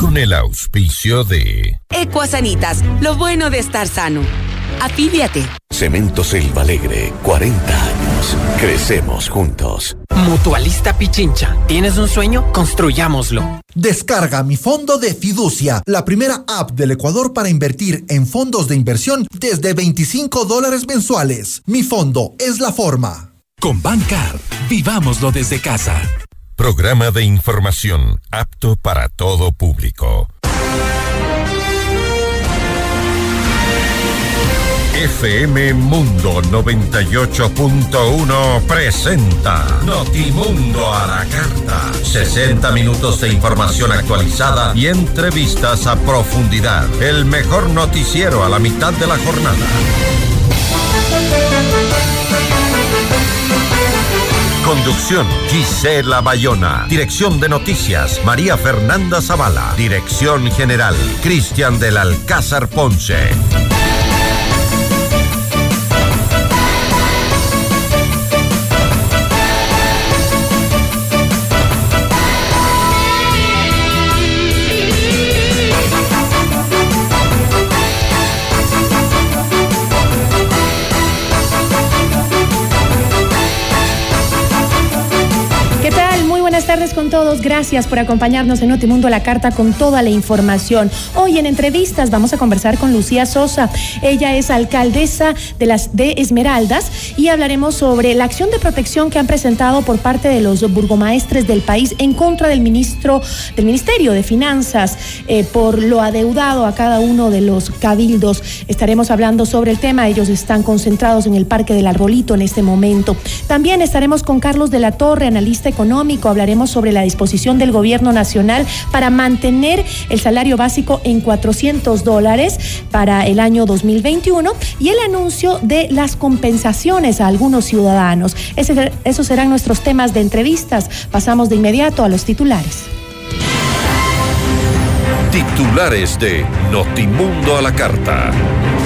con el auspicio de Ecuasanitas, lo bueno de estar sano. Afíliate. Cemento Selva Alegre, 40 años. Crecemos juntos. Mutualista Pichincha. ¿Tienes un sueño? Construyámoslo. Descarga Mi Fondo de Fiducia, la primera app del Ecuador para invertir en fondos de inversión desde $25 mensuales. Mi Fondo es la forma. Con Bancar, vivámoslo desde casa. Programa de información apto para todo público. FM Mundo 98.1 presenta Notimundo a la carta. 60 minutos de información actualizada y entrevistas a profundidad. El mejor noticiero a la mitad de la jornada. Conducción, Gisela Bayona. Dirección de noticias, María Fernanda Zavala. Dirección general, Cristian del Alcázar Ponce. Buenas tardes con todos, gracias por acompañarnos en Notimundo a la Carta con toda la información. Hoy en entrevistas vamos a conversar con Lucía Sosa. Ella es alcaldesa de Esmeraldas y hablaremos sobre la acción de protección que han presentado por parte de los burgomaestres del país en contra del Ministerio de Finanzas por lo adeudado a cada uno de los cabildos. Estaremos hablando sobre el tema. Ellos están concentrados en el Parque del Arbolito en este momento. También estaremos con Carlos de la Torre, analista económico. Hablaremos sobre la disposición del gobierno nacional para mantener el salario básico en $400 para el año 2021 y el anuncio de las compensaciones a algunos ciudadanos. Esos serán nuestros temas de entrevistas. Pasamos de inmediato a los titulares. Titulares de Notimundo a la Carta.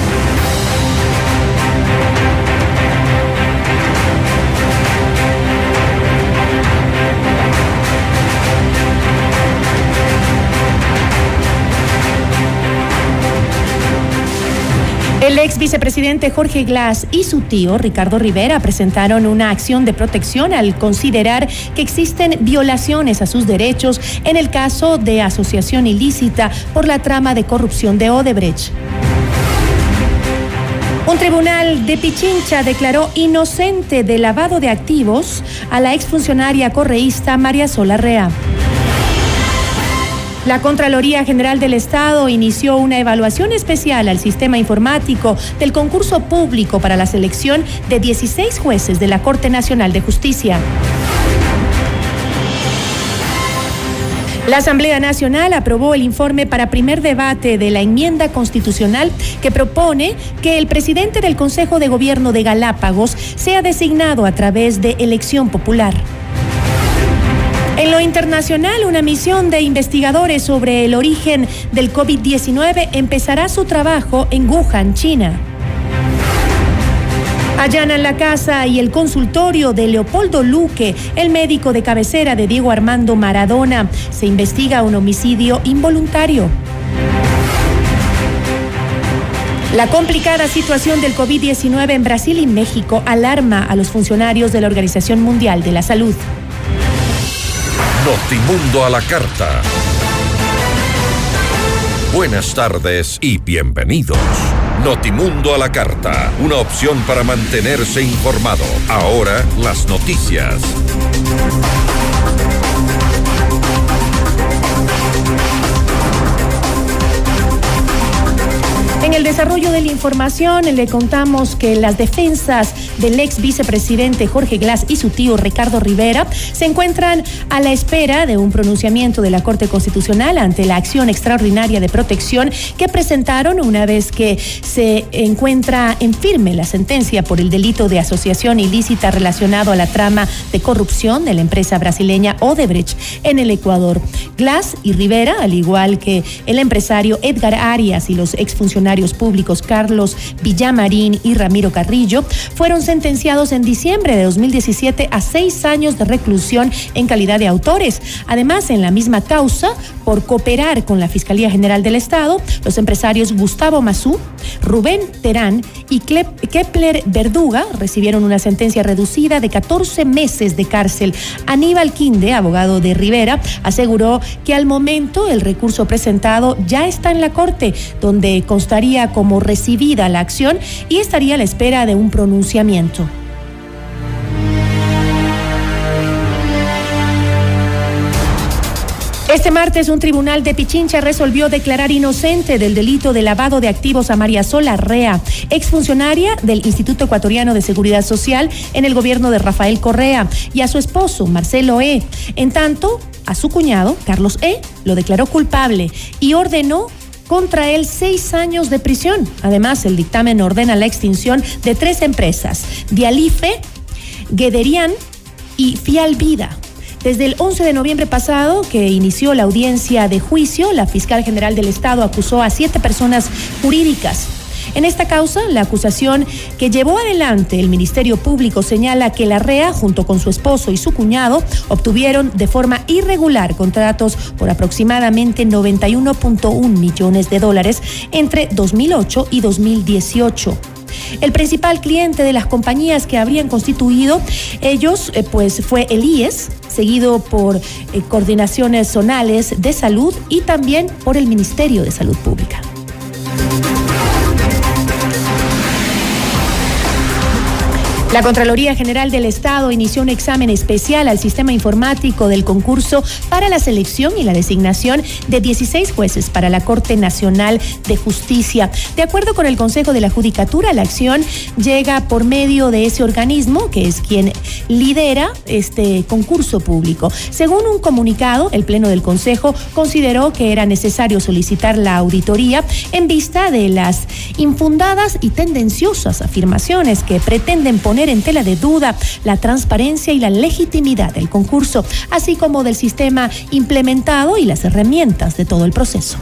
El ex vicepresidente Jorge Glass y su tío Ricardo Rivera presentaron una acción de protección al considerar que existen violaciones a sus derechos en el caso de asociación ilícita por la trama de corrupción de Odebrecht. Un tribunal de Pichincha declaró inocente de lavado de activos a la exfuncionaria correísta María Sola Rea. La Contraloría General del Estado inició una evaluación especial al sistema informático del concurso público para la selección de 16 jueces de la Corte Nacional de Justicia. La Asamblea Nacional aprobó el informe para primer debate de la enmienda constitucional que propone que el presidente del Consejo de Gobierno de Galápagos sea designado a través de elección popular. En lo internacional, una misión de investigadores sobre el origen del COVID-19 empezará su trabajo en Wuhan, China. Allanan la casa y el consultorio de Leopoldo Luque, el médico de cabecera de Diego Armando Maradona. Se investiga un homicidio involuntario. La complicada situación del COVID-19 en Brasil y México alarma a los funcionarios de la Organización Mundial de la Salud. Notimundo a la Carta. Buenas tardes y bienvenidos. Notimundo a la Carta, una opción para mantenerse informado. Ahora las noticias. En el desarrollo de la información le contamos que las defensas del ex vicepresidente Jorge Glass y su tío Ricardo Rivera se encuentran a la espera de un pronunciamiento de la Corte Constitucional ante la acción extraordinaria de protección que presentaron una vez que se encuentra en firme la sentencia por el delito de asociación ilícita relacionado a la trama de corrupción de la empresa brasileña Odebrecht en el Ecuador. Glass y Rivera, al igual que el empresario Edgar Arias y los exfuncionarios Ministerios Públicos Carlos Villamarín y Ramiro Carrillo fueron sentenciados en diciembre de 2017 a 6 años de reclusión en calidad de autores. Además, en la misma causa, por cooperar con la Fiscalía General del Estado, los empresarios Gustavo Mazú, Rubén Terán y Kepler Verduga recibieron una sentencia reducida de 14 meses de cárcel. Aníbal Quinde, abogado de Rivera, aseguró que al momento el recurso presentado ya está en la Corte, donde constaría como recibida la acción y estaría a la espera de un pronunciamiento. Este martes, un tribunal de Pichincha resolvió declarar inocente del delito de lavado de activos a María Sola Rea, exfuncionaria del Instituto Ecuatoriano de Seguridad Social en el gobierno de Rafael Correa, y a su esposo, Marcelo E. En tanto, a su cuñado, Carlos E., lo declaró culpable y ordenó contra él 6 años de prisión. Además, el dictamen ordena la extinción de 3 empresas, Dialife, Guederian y Fialvida. Desde el 11 de noviembre pasado, que inició la audiencia de juicio, la fiscal general del Estado acusó a 7 personas jurídicas. En esta causa, la acusación que llevó adelante el Ministerio Público señala que la REA, junto con su esposo y su cuñado, obtuvieron de forma irregular contratos por aproximadamente 91.1 millones de dólares entre 2008 y 2018. El principal cliente de las compañías que habrían constituido ellos fue el IES, seguido por coordinaciones zonales de salud y también por el Ministerio de Salud Pública. La Contraloría General del Estado inició un examen especial al sistema informático del concurso para la selección y la designación de 16 jueces para la Corte Nacional de Justicia. De acuerdo con el Consejo de la Judicatura, la acción llega por medio de ese organismo, que es quien lidera este concurso público. Según un comunicado, el Pleno del Consejo consideró que era necesario solicitar la auditoría en vista de las infundadas y tendenciosas afirmaciones que pretenden poner en tela de duda la transparencia y la legitimidad del concurso, así como del sistema implementado y las herramientas de todo el proceso.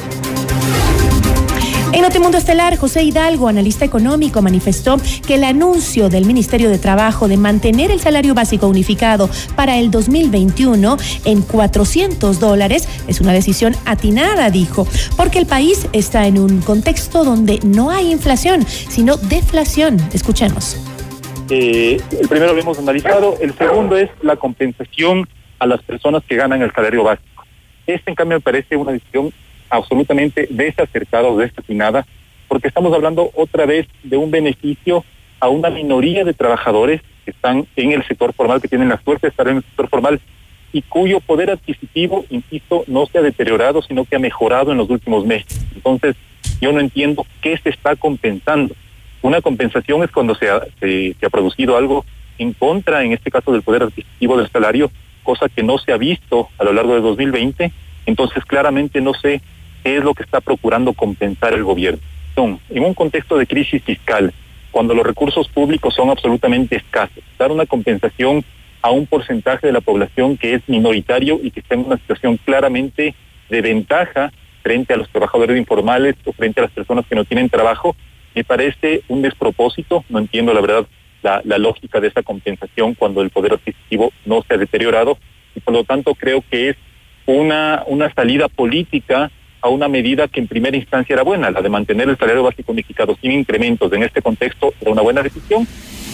En Notimundo Estelar, José Hidalgo, analista económico, manifestó que el anuncio del Ministerio de Trabajo de mantener el salario básico unificado para el 2021 en $400 es una decisión atinada, dijo, porque el país está en un contexto donde no hay inflación, sino deflación. Escuchemos. El primero lo hemos analizado, el segundo es la compensación a las personas que ganan el salario básico. En cambio, me parece una decisión absolutamente desacertada o desatinada, porque estamos hablando otra vez de un beneficio a una minoría de trabajadores que están en el sector formal, que tienen la suerte de estar en el sector formal y cuyo poder adquisitivo, insisto, no se ha deteriorado, sino que ha mejorado en los últimos meses. Entonces, yo no entiendo qué se está compensando. Una compensación es cuando se ha producido algo en contra, en este caso, del poder adquisitivo del salario, cosa que no se ha visto a lo largo de 2020. Entonces, claramente no sé qué es lo que está procurando compensar el gobierno. En un contexto de crisis fiscal, cuando los recursos públicos son absolutamente escasos, dar una compensación a un porcentaje de la población que es minoritario y que está en una situación claramente de ventaja frente a los trabajadores informales o frente a las personas que no tienen trabajo, me parece un despropósito. No entiendo la verdad la lógica de esa compensación cuando el poder adquisitivo no se ha deteriorado, y por lo tanto creo que es una salida política a una medida que en primera instancia era buena, la de mantener el salario básico unificado sin incrementos. En este contexto era una buena decisión.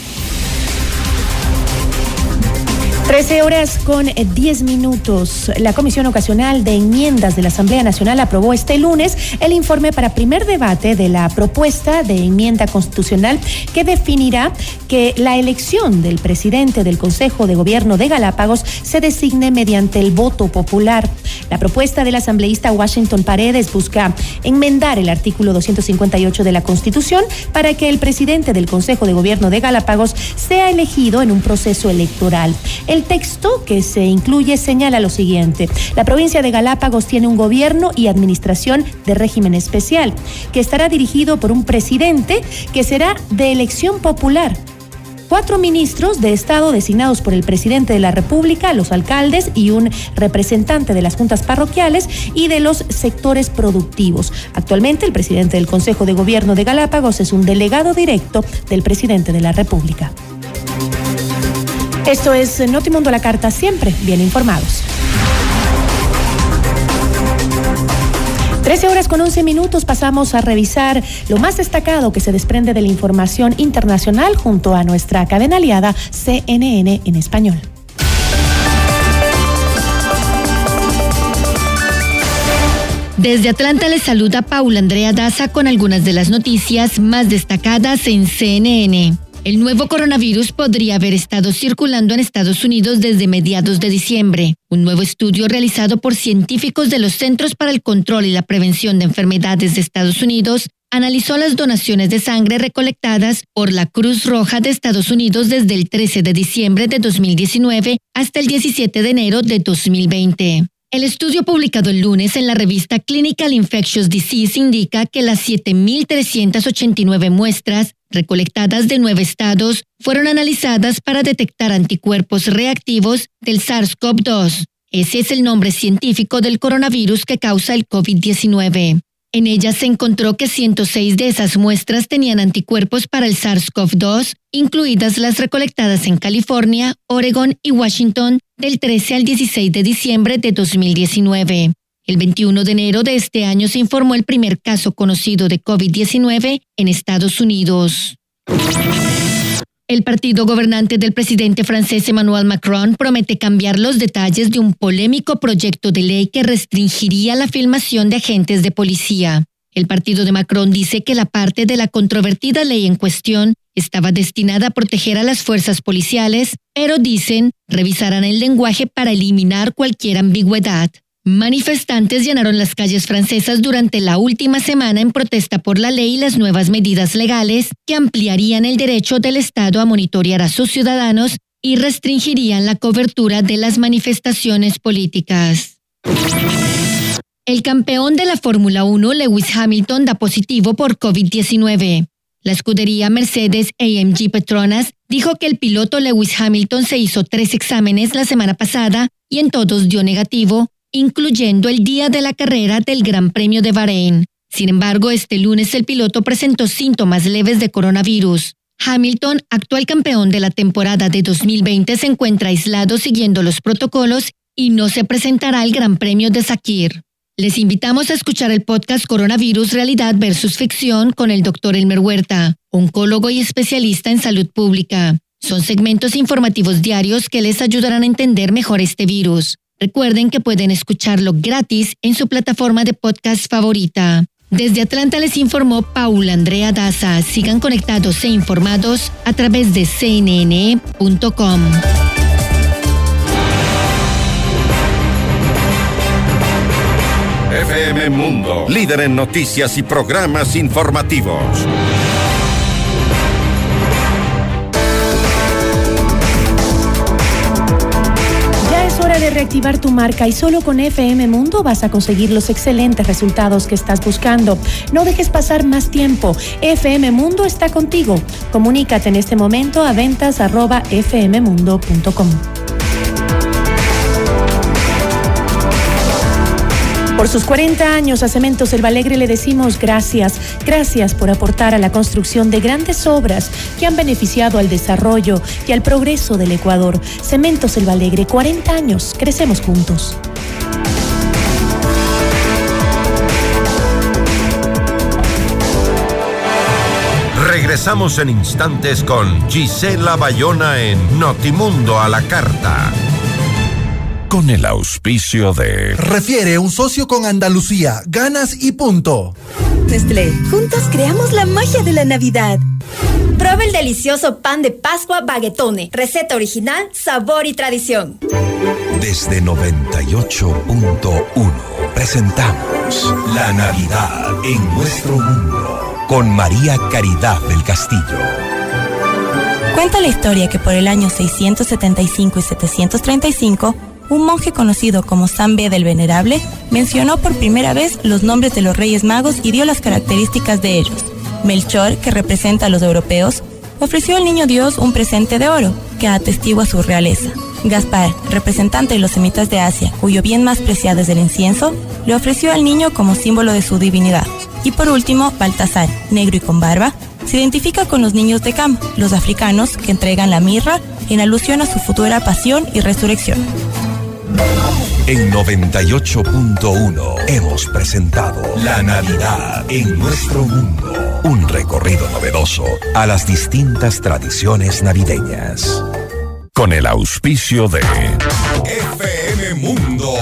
13:10. La Comisión Ocasional de Enmiendas de la Asamblea Nacional aprobó este lunes el informe para primer debate de la propuesta de enmienda constitucional que definirá que la elección del presidente del Consejo de Gobierno de Galápagos se designe mediante el voto popular. La propuesta del asambleísta Washington Paredes busca enmendar el artículo 258 de la Constitución para que el presidente del Consejo de Gobierno de Galápagos sea elegido en un proceso electoral. El texto que se incluye señala lo siguiente: la provincia de Galápagos tiene un gobierno y administración de régimen especial, que estará dirigido por un presidente que será de elección popular. 4 ministros de Estado designados por el presidente de la República, los alcaldes y un representante de las juntas parroquiales y de los sectores productivos. Actualmente, el presidente del Consejo de Gobierno de Galápagos es un delegado directo del presidente de la República. Esto es Notimundo a la Carta, siempre bien informados. 13:11, pasamos a revisar lo más destacado que se desprende de la información internacional junto a nuestra cadena aliada CNN en español. Desde Atlanta les saluda Paula Andrea Daza con algunas de las noticias más destacadas en CNN. El nuevo coronavirus podría haber estado circulando en Estados Unidos desde mediados de diciembre. Un nuevo estudio realizado por científicos de los Centros para el Control y la Prevención de Enfermedades de Estados Unidos analizó las donaciones de sangre recolectadas por la Cruz Roja de Estados Unidos desde el 13 de diciembre de 2019 hasta el 17 de enero de 2020. El estudio publicado el lunes en la revista Clinical Infectious Disease indica que las 7,389 muestras recolectadas de 9 estados fueron analizadas para detectar anticuerpos reactivos del SARS-CoV-2. Ese es el nombre científico del coronavirus que causa el COVID-19. En ellas se encontró que 106 de esas muestras tenían anticuerpos para el SARS-CoV-2, incluidas las recolectadas en California, Oregon y Washington del 13 al 16 de diciembre de 2019. El 21 de enero de este año se informó el primer caso conocido de COVID-19 en Estados Unidos. El partido gobernante del presidente francés Emmanuel Macron promete cambiar los detalles de un polémico proyecto de ley que restringiría la filmación de agentes de policía. El partido de Macron dice que la parte de la controvertida ley en cuestión estaba destinada a proteger a las fuerzas policiales, pero dicen revisarán el lenguaje para eliminar cualquier ambigüedad. Manifestantes llenaron las calles francesas durante la última semana en protesta por la ley y las nuevas medidas legales que ampliarían el derecho del Estado a monitorear a sus ciudadanos y restringirían la cobertura de las manifestaciones políticas. El campeón de la Fórmula 1, Lewis Hamilton, da positivo por COVID-19. La escudería Mercedes-AMG Petronas dijo que el piloto Lewis Hamilton se hizo 3 exámenes la semana pasada y en todos dio negativo, incluyendo el día de la carrera del Gran Premio de Bahrein. Sin embargo, este lunes el piloto presentó síntomas leves de coronavirus. Hamilton, actual campeón de la temporada de 2020, se encuentra aislado siguiendo los protocolos y no se presentará al Gran Premio de Sakir. Les invitamos a escuchar el podcast Coronavirus Realidad versus Ficción con el Dr. Elmer Huerta, oncólogo y especialista en salud pública. Son segmentos informativos diarios que les ayudarán a entender mejor este virus. Recuerden que pueden escucharlo gratis en su plataforma de podcast favorita. Desde Atlanta les informó Paula Andrea Daza. Sigan conectados e informados a través de cnn.com. FM Mundo, líder en noticias y programas informativos. Hora de reactivar tu marca y solo con FM Mundo vas a conseguir los excelentes resultados que estás buscando. No dejes pasar más tiempo. FM Mundo está contigo. Comunícate en este momento a ventas@fmmundo.com. Por sus 40 años a Cementos Selva Alegre le decimos gracias. Gracias por aportar a la construcción de grandes obras que han beneficiado al desarrollo y al progreso del Ecuador. Cementos Selva Alegre, 40 años. Crecemos juntos. Regresamos en instantes con Gisela Bayona en Notimundo a la Carta. Con el auspicio de... Refiere un socio con Andalucía, ganas y punto. Nestlé, juntos creamos la magia de la Navidad. Prueba el delicioso pan de Pascua Baguetone. Receta original, sabor y tradición. Desde 98.1 presentamos La Navidad en nuestro mundo con María Caridad del Castillo. Cuenta la historia que por el año 675 y 735, un monje conocido como San Beda el Venerable mencionó por primera vez los nombres de los Reyes Magos y dio las características de ellos. Melchor, que representa a los europeos, ofreció al niño Dios un presente de oro que atestigua su realeza. Gaspar, representante de los semitas de Asia, cuyo bien más preciado es el incienso, le ofreció al niño como símbolo de su divinidad. Y por último, Baltasar, negro y con barba, se identifica con los niños de Cam, los africanos que entregan la mirra en alusión a su futura pasión y resurrección. En 98.1 hemos presentado La Navidad en nuestro mundo. Un recorrido novedoso a las distintas tradiciones navideñas. Con el auspicio de FM Mundo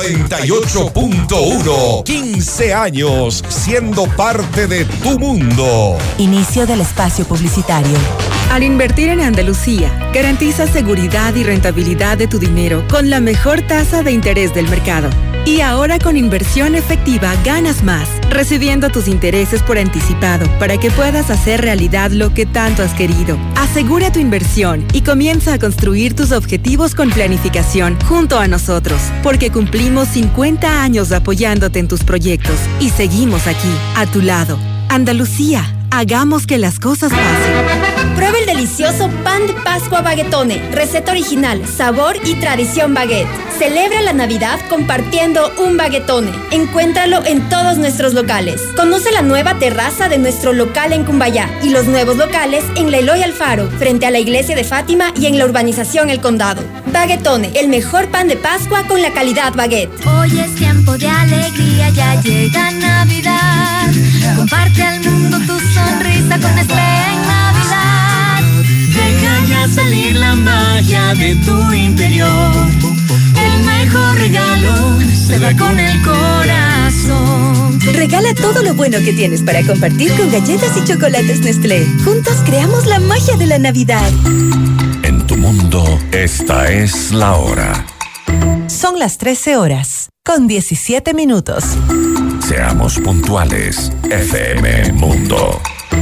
98.1. 15 años siendo parte de tu mundo. Inicio del espacio publicitario. Al invertir en Andalucía, garantiza seguridad y rentabilidad de tu dinero con la mejor tasa de interés del mercado. Y ahora con inversión efectiva ganas más, recibiendo tus intereses por anticipado para que puedas hacer realidad lo que tanto has querido. Asegura tu inversión y comienza a construir tus objetivos con planificación junto a nosotros, porque cumplimos 50 años apoyándote en tus proyectos y seguimos aquí, a tu lado. Andalucía, hagamos que las cosas pasen. Prueba el delicioso pan de Pascua Baguetone, receta original, sabor y tradición baguette. Celebra la Navidad compartiendo un baguetone. Encuéntralo en todos nuestros locales. Conoce la nueva terraza de nuestro local en Cumbayá y los nuevos locales en La Eloy Alfaro, frente a la iglesia de Fátima y en la urbanización El Condado. Baguetone, el mejor pan de Pascua con la calidad baguette. Hoy es tiempo de alegría, ya llega Navidad. Comparte al mundo tu sonrisa con Nestlé en Navidad. Deja ya salir la magia de tu interior. El mejor regalo se da con el corazón. Regala todo lo bueno que tienes para compartir con galletas y chocolates Nestlé. Juntos creamos la magia de la Navidad. En tu mundo, esta es la hora. Son las 13 horas, con 17 minutos. Seamos puntuales, FM Mundo.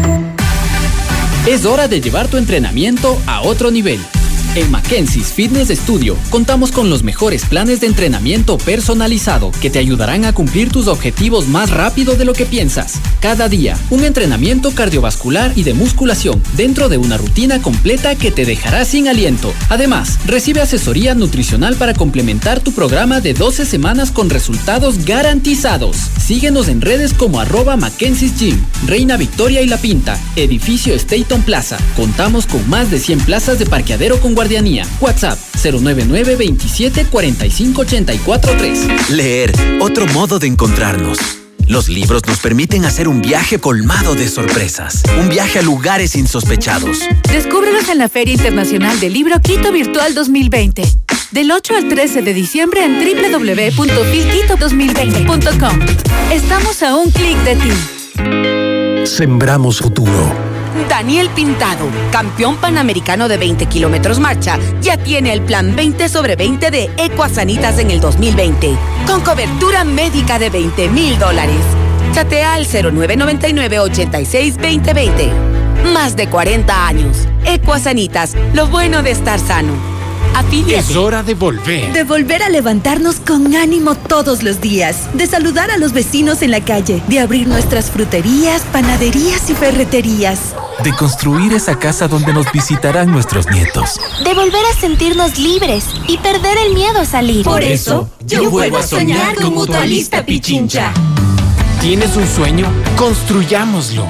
Es hora de llevar tu entrenamiento a otro nivel. En Mackenzie's Fitness Studio contamos con los mejores planes de entrenamiento personalizado que te ayudarán a cumplir tus objetivos más rápido de lo que piensas. Cada día, un entrenamiento cardiovascular y de musculación dentro de una rutina completa que te dejará sin aliento. Además, recibe asesoría nutricional para complementar tu programa de 12 semanas con resultados garantizados. Síguenos en redes como @Mackenzie's Gym, Reina Victoria y La Pinta, Edificio Staton Plaza. Contamos con más de 100 plazas de parqueadero con guardianía. WhatsApp 099 27 45 84 3. Leer, otro modo de encontrarnos. Los libros nos permiten hacer un viaje colmado de sorpresas. Un viaje a lugares insospechados. Descúbrelos en la Feria Internacional del Libro Quito Virtual 2020. Del 8 al 13 de diciembre en www.filquito2020.com. Estamos a un clic de ti. Sembramos futuro. Daniel Pintado, campeón panamericano de 20 kilómetros marcha, ya tiene el plan 20/20 de Ecuasanitas en el 2020, con cobertura médica de $20,000. Chatea al 0999-86-2020. Más de 40 años. Ecuasanitas, lo bueno de estar sano. Afíliate. Es hora de volver. De volver a levantarnos con ánimo todos los días. De saludar a los vecinos en la calle. De abrir nuestras fruterías, panaderías y ferreterías. De construir esa casa donde nos visitarán nuestros nietos. De volver a sentirnos libres y perder el miedo a salir. Por eso, yo vuelvo a soñar con Mutualista Pichincha. ¿Tienes un sueño? Construyámoslo.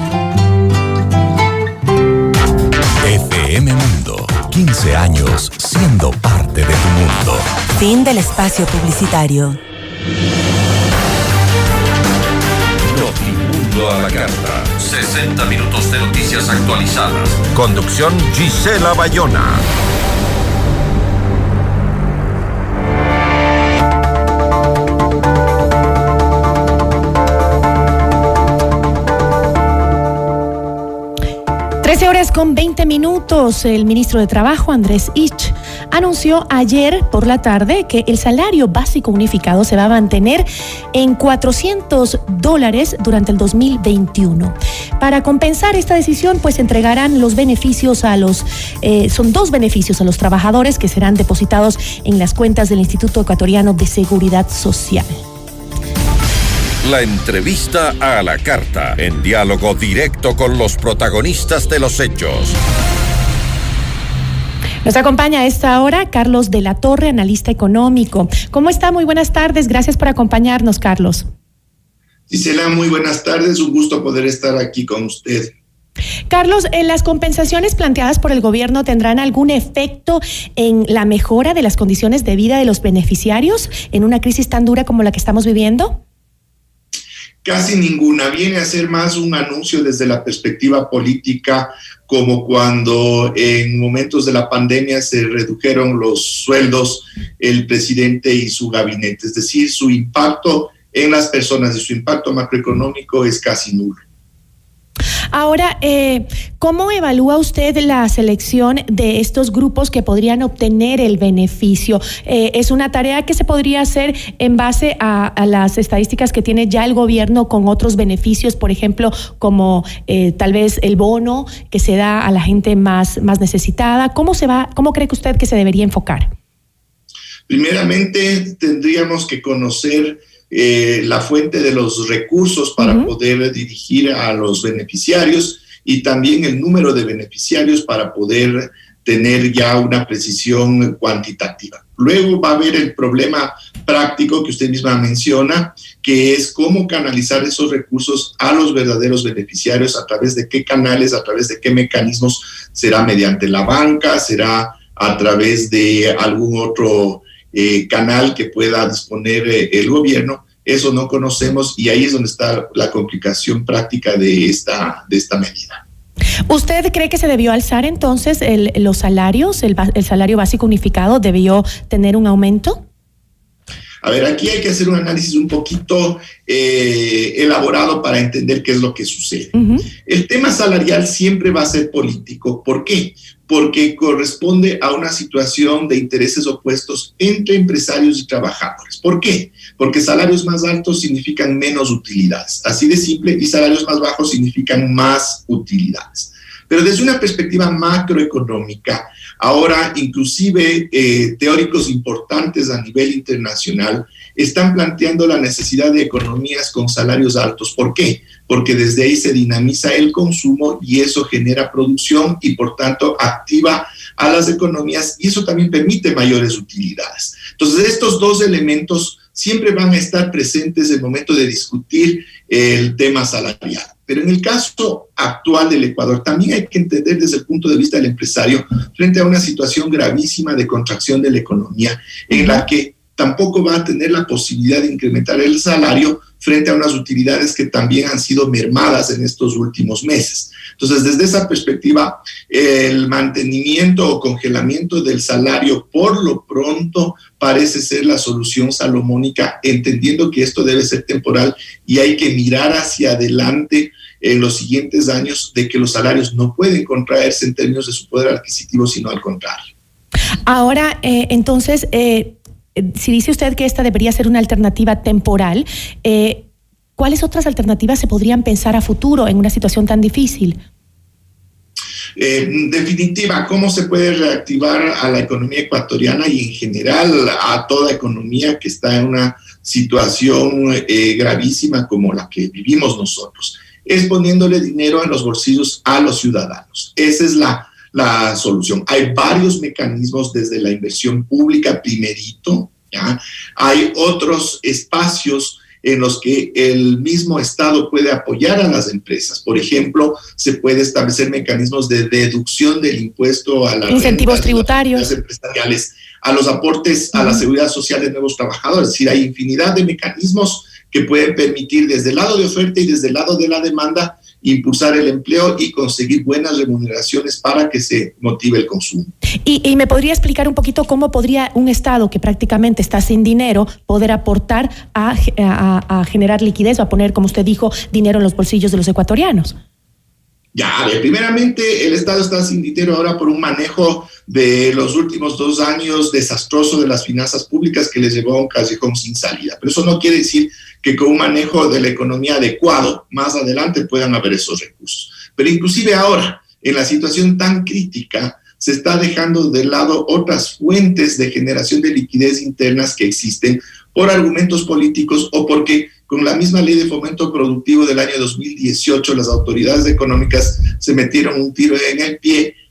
FM Mundo. 15 años siendo parte de tu mundo. Fin del espacio publicitario. Notimundo a la carta. 60 minutos de noticias actualizadas. Conducción Gisela Bayona. Horas con 20 minutos. El ministro de Trabajo, Andrés Ich, anunció ayer por la tarde que el salario básico unificado se va a mantener en $400 durante el 2021. Para compensar esta decisión, pues entregarán los beneficios a los, son 2 beneficios a los trabajadores que serán depositados en las cuentas del Instituto Ecuatoriano de Seguridad Social. La entrevista a la carta, en diálogo directo con los protagonistas de los hechos. Nos acompaña a esta hora Carlos de la Torre, analista económico. ¿Cómo está? Muy buenas tardes. Gracias por acompañarnos, Carlos. Gisela, muy buenas tardes. Un gusto poder estar aquí con usted. Carlos, ¿las compensaciones planteadas por el gobierno tendrán algún efecto en la mejora de las condiciones de vida de los beneficiarios en una crisis tan dura como la que estamos viviendo? Casi ninguna. Viene a ser más un anuncio desde la perspectiva política, como cuando en momentos de la pandemia se redujeron los sueldos el presidente y su gabinete. Es decir, su impacto en las personas y su impacto macroeconómico es casi nulo. Ahora, ¿cómo evalúa usted la selección de estos grupos que podrían obtener el beneficio? ¿Es una tarea que se podría hacer en base a las estadísticas que tiene ya el gobierno con otros beneficios, por ejemplo, como tal vez el bono que se da a la gente más necesitada? ¿Cómo cree que usted que se debería enfocar? Primeramente, tendríamos que conocer la fuente de los recursos para poder dirigir a los beneficiarios y también el número de beneficiarios para poder tener ya una precisión cuantitativa. Luego va a haber el problema práctico que usted misma menciona, que es cómo canalizar esos recursos a los verdaderos beneficiarios, a través de qué canales, a través de qué mecanismos. Será mediante la banca, será a través de algún otro canal que pueda disponer el gobierno. Eso no conocemos y ahí es donde está la complicación práctica de esta medida. ¿Usted cree que se debió alzar entonces los salarios? ¿El salario básico unificado debió tener un aumento? A ver, aquí hay que hacer un análisis un poquito elaborado para entender qué es lo que sucede. El tema salarial siempre va a ser político. ¿Por qué? Porque corresponde a una situación de intereses opuestos entre empresarios y trabajadores. ¿Por qué? Porque salarios más altos significan menos utilidades, así de simple, y salarios más bajos significan más utilidades. Pero desde una perspectiva macroeconómica, ahora inclusive teóricos importantes a nivel internacional están planteando la necesidad de economías con salarios altos. ¿Por qué? Porque desde ahí se dinamiza el consumo y eso genera producción y por tanto activa a las economías y eso también permite mayores utilidades. Entonces estos dos elementos siempre van a estar presentes en el momento de discutir el tema salarial. Pero en el caso actual del Ecuador también hay que entender desde el punto de vista del empresario frente a una situación gravísima de contracción de la economía en la que tampoco va a tener la posibilidad de incrementar el salario frente a unas utilidades que también han sido mermadas en estos últimos meses. Entonces, desde esa perspectiva, el mantenimiento o congelamiento del salario por lo pronto parece ser la solución salomónica, entendiendo que esto debe ser temporal y hay que mirar hacia adelante en los siguientes años de que los salarios no pueden contraerse en términos de su poder adquisitivo, sino al contrario. Ahora, entonces, si dice usted que esta debería ser una alternativa temporal, ¿cuáles otras alternativas se podrían pensar a futuro en una situación tan difícil? En definitiva, ¿cómo se puede reactivar a la economía ecuatoriana y en general a toda economía que está en una situación gravísima como la que vivimos nosotros? Es poniéndole dinero en los bolsillos a los ciudadanos. Esa es la solución. Hay varios mecanismos desde la inversión pública primerito, ¿ya? Hay otros espacios en los que el mismo Estado puede apoyar a las empresas. Por ejemplo, se puede establecer mecanismos de deducción del impuesto a las incentivos tributarios, las empresariales, a los aportes a la seguridad social de nuevos trabajadores. Es decir, hay infinidad de mecanismos que pueden permitir desde el lado de oferta y desde el lado de la demanda impulsar el empleo y conseguir buenas remuneraciones para que se motive el consumo. ¿Y me podría explicar un poquito cómo podría un Estado que prácticamente está sin dinero poder aportar a generar liquidez o a poner, como usted dijo, dinero en los bolsillos de los ecuatorianos? Ya, primeramente el Estado está sin dinero ahora por un manejo de los últimos 2 años desastroso de las finanzas públicas que les llevó a un callejón sin salida. Pero eso no quiere decir que con un manejo de la economía adecuado, más adelante puedan haber esos recursos. Pero inclusive ahora, en la situación tan crítica, se está dejando de lado otras fuentes de generación de liquidez internas que existen por argumentos políticos o porque con la misma ley de fomento productivo del año 2018 las autoridades económicas se metieron un tiro en el pie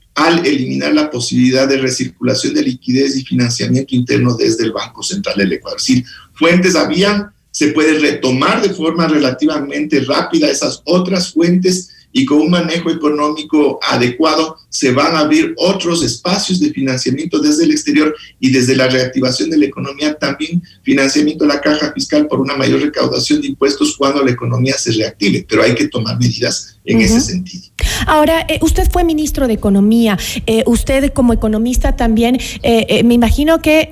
al eliminar la posibilidad de recirculación de liquidez y financiamiento interno desde el Banco Central del Ecuador. Es decir, fuentes habían, se puede retomar de forma relativamente rápida esas otras fuentes y con un manejo económico adecuado se van a abrir otros espacios de financiamiento desde el exterior y desde la reactivación de la economía también financiamiento de la caja fiscal por una mayor recaudación de impuestos cuando la economía se reactive, pero hay que tomar medidas en ese sentido. Ahora, usted fue ministro de Economía, usted como economista también, me imagino que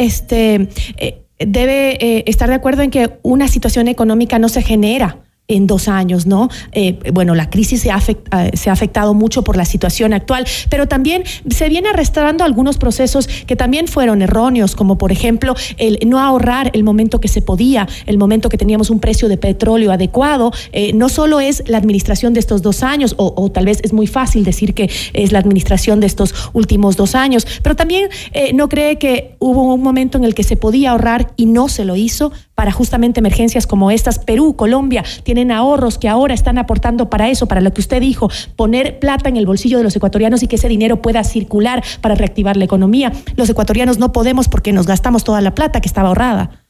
debe estar de acuerdo en que una situación económica no se genera en 2 años, ¿no? Bueno, la crisis se ha afectado mucho por la situación actual, pero también se viene arrastrando algunos procesos que también fueron erróneos, como por ejemplo el no ahorrar el momento que se podía, el momento que teníamos un precio de petróleo adecuado. No solo es la administración de estos 2 años, o tal vez es muy fácil decir que es la administración de estos últimos 2 años, pero también no cree que hubo un momento en el que se podía ahorrar y no se lo hizo para justamente emergencias como estas. Perú, Colombia tienen ahorros que ahora están aportando para eso, para lo que usted dijo, poner plata en el bolsillo de los ecuatorianos y que ese dinero pueda circular para reactivar la economía. Los ecuatorianos no podemos porque nos gastamos toda la plata que estaba ahorrada.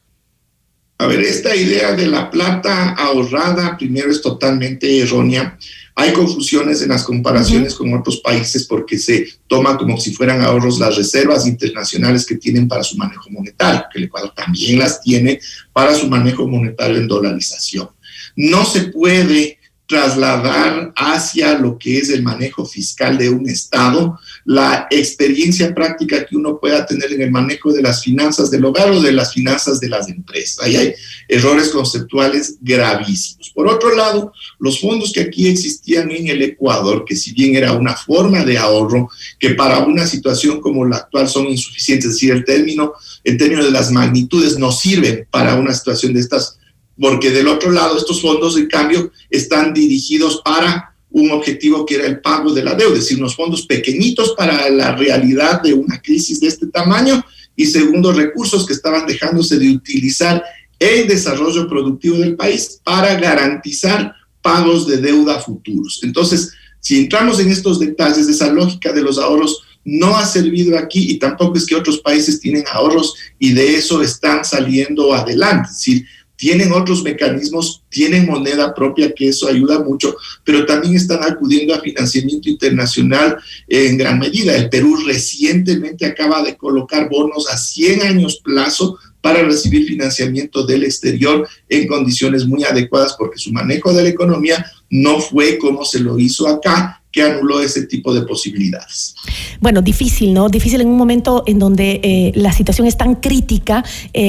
A ver, esta idea de la plata ahorrada primero es totalmente errónea. Hay confusiones en las comparaciones con otros países porque se toma como si fueran ahorros las reservas internacionales que tienen para su manejo monetario, que el Ecuador también las tiene para su manejo monetario en dolarización. No se puede trasladar hacia lo que es el manejo fiscal de un Estado la experiencia práctica que uno pueda tener en el manejo de las finanzas del hogar o de las finanzas de las empresas. Ahí hay errores conceptuales gravísimos. Por otro lado, los fondos que aquí existían en el Ecuador, que si bien era una forma de ahorro, que para una situación como la actual son insuficientes, es decir, el término de las magnitudes no sirven para una situación de estas, porque del otro lado estos fondos, en cambio, están dirigidos para un objetivo que era el pago de la deuda, es decir, unos fondos pequeñitos para la realidad de una crisis de este tamaño, y segundo, recursos que estaban dejándose de utilizar en desarrollo productivo del país para garantizar pagos de deuda futuros. Entonces, si entramos en estos detalles, esa lógica de los ahorros no ha servido aquí, y tampoco es que otros países tienen ahorros y de eso están saliendo adelante. Es decir, tienen otros mecanismos, tienen moneda propia, que eso ayuda mucho, pero también están acudiendo a financiamiento internacional en gran medida. El Perú recientemente acaba de colocar bonos a 100 años plazo para recibir financiamiento del exterior en condiciones muy adecuadas, porque su manejo de la economía no fue como se lo hizo acá, que anuló ese tipo de posibilidades. Bueno, difícil, ¿no? Difícil en un momento en donde la situación es tan crítica,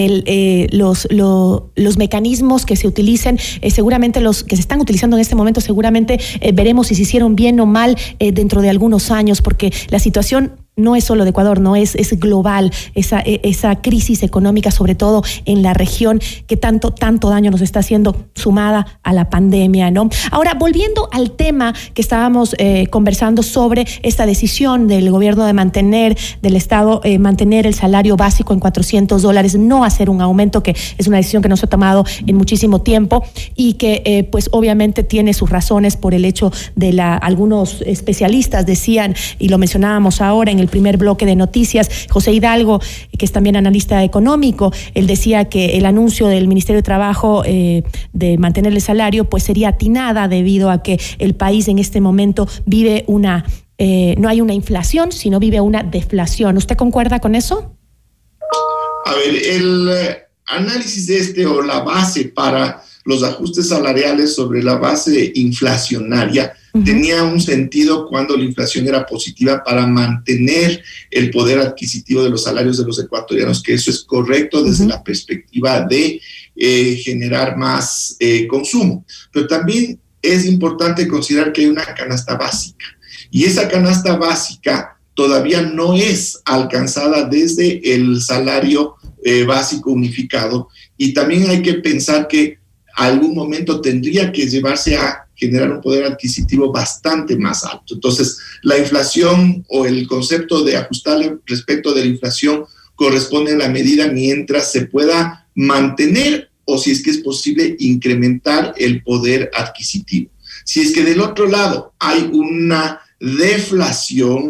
los mecanismos que se utilicen, seguramente los que se están utilizando en este momento, seguramente veremos si se hicieron bien o mal dentro de algunos años, porque la situación no es solo de Ecuador, no es global, esa crisis económica, sobre todo en la región, que tanto daño nos está haciendo, sumada a la pandemia, ¿no? Ahora, volviendo al tema que estábamos conversando sobre esta decisión del gobierno del Estado, mantener el salario básico en $400, no hacer un aumento, que es una decisión que no se ha tomado en muchísimo tiempo y que pues obviamente tiene sus razones por el hecho de algunos especialistas decían, y lo mencionábamos ahora en el primer bloque de noticias, José Hidalgo, que es también analista económico, él decía que el anuncio del Ministerio de Trabajo de mantener el salario pues sería atinada, debido a que el país en este momento vive no hay una inflación, sino vive una deflación. ¿Usted concuerda con eso? A ver, el análisis o la base para los ajustes salariales sobre la base inflacionaria tenía un sentido cuando la inflación era positiva para mantener el poder adquisitivo de los salarios de los ecuatorianos, que eso es correcto desde la perspectiva de generar más consumo. Pero también es importante considerar que hay una canasta básica, y esa canasta básica todavía no es alcanzada desde el salario básico unificado, y también hay que pensar que algún momento tendría que llevarse a generar un poder adquisitivo bastante más alto. Entonces, la inflación o el concepto de ajustable respecto de la inflación corresponde a la medida mientras se pueda mantener, o si es que es posible, incrementar el poder adquisitivo. Si es que del otro lado hay una deflación,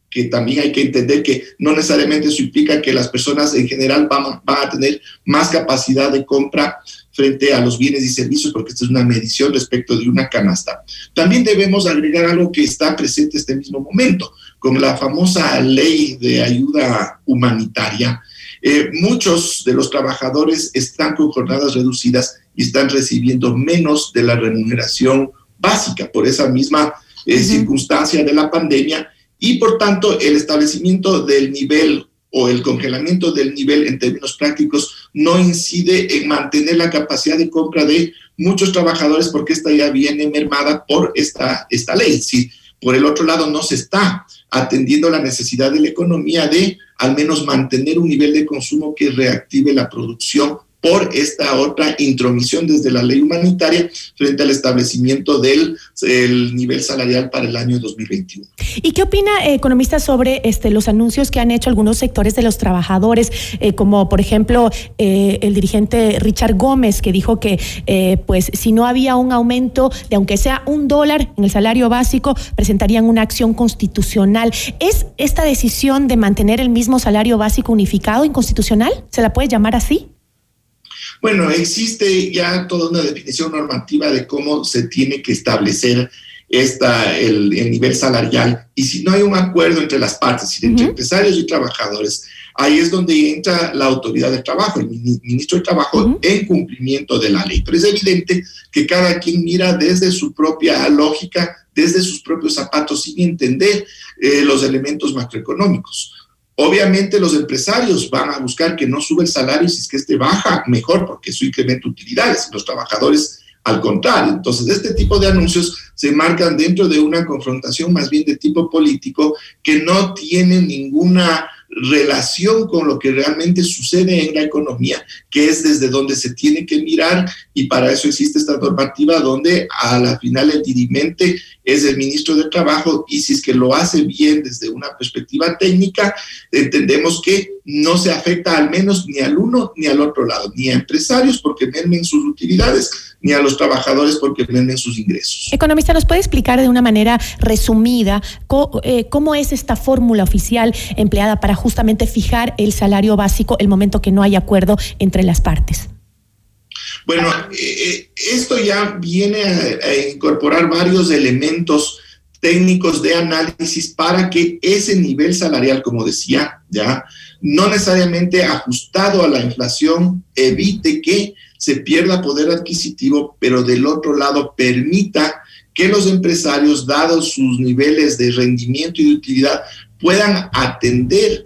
que también hay que entender que no necesariamente eso implica que las personas en general van a tener más capacidad de compra frente a los bienes y servicios, porque esta es una medición respecto de una canasta. También debemos agregar algo que está presente en este mismo momento, con la famosa ley de ayuda humanitaria. Muchos de los trabajadores están con jornadas reducidas y están recibiendo menos de la remuneración básica por esa misma circunstancia de la pandemia, y por tanto el establecimiento del nivel o el congelamiento del nivel en términos prácticos no incide en mantener la capacidad de compra de muchos trabajadores, porque esta ya viene mermada por esta ley. Sí, por el otro lado, no se está atendiendo la necesidad de la economía de al menos mantener un nivel de consumo que reactive la producción por esta otra intromisión desde la ley humanitaria frente al establecimiento del nivel salarial para el año 2021. ¿Y qué opina, economista, sobre los anuncios que han hecho algunos sectores de los trabajadores, como por ejemplo el dirigente Richard Gómez, que dijo que pues si no había un aumento de aunque sea $1 en el salario básico, presentarían una acción constitucional? ¿Es esta decisión de mantener el mismo salario básico unificado inconstitucional? ¿Se la puede llamar así? Bueno, existe ya toda una definición normativa de cómo se tiene que establecer el nivel salarial, y si no hay un acuerdo entre las partes, entre empresarios y trabajadores, ahí es donde entra la autoridad del trabajo, el ministro del Trabajo, en cumplimiento de la ley. Pero es evidente que cada quien mira desde su propia lógica, desde sus propios zapatos, sin entender los elementos macroeconómicos. Obviamente los empresarios van a buscar que no sube el salario, y si es que este baja, mejor, porque eso incrementa utilidades. Los trabajadores, al contrario. Entonces, este tipo de anuncios se marcan dentro de una confrontación más bien de tipo político, que no tiene ninguna relación con lo que realmente sucede en la economía, que es desde donde se tiene que mirar, y para eso existe esta normativa donde a la final el dirimente es el ministro del Trabajo, y si es que lo hace bien desde una perspectiva técnica, entendemos que no se afecta al menos ni al uno ni al otro lado, ni a empresarios porque mermen sus utilidades, ni a los trabajadores porque mermen sus ingresos. Economista, ¿nos puede explicar de una manera resumida cómo es esta fórmula oficial empleada para justamente fijar el salario básico el momento que no hay acuerdo entre las partes? Bueno, esto ya viene a incorporar varios elementos técnicos de análisis para que ese nivel salarial, como decía, ya no necesariamente ajustado a la inflación, evite que se pierda poder adquisitivo, pero del otro lado permita que los empresarios, dados sus niveles de rendimiento y de utilidad, puedan atender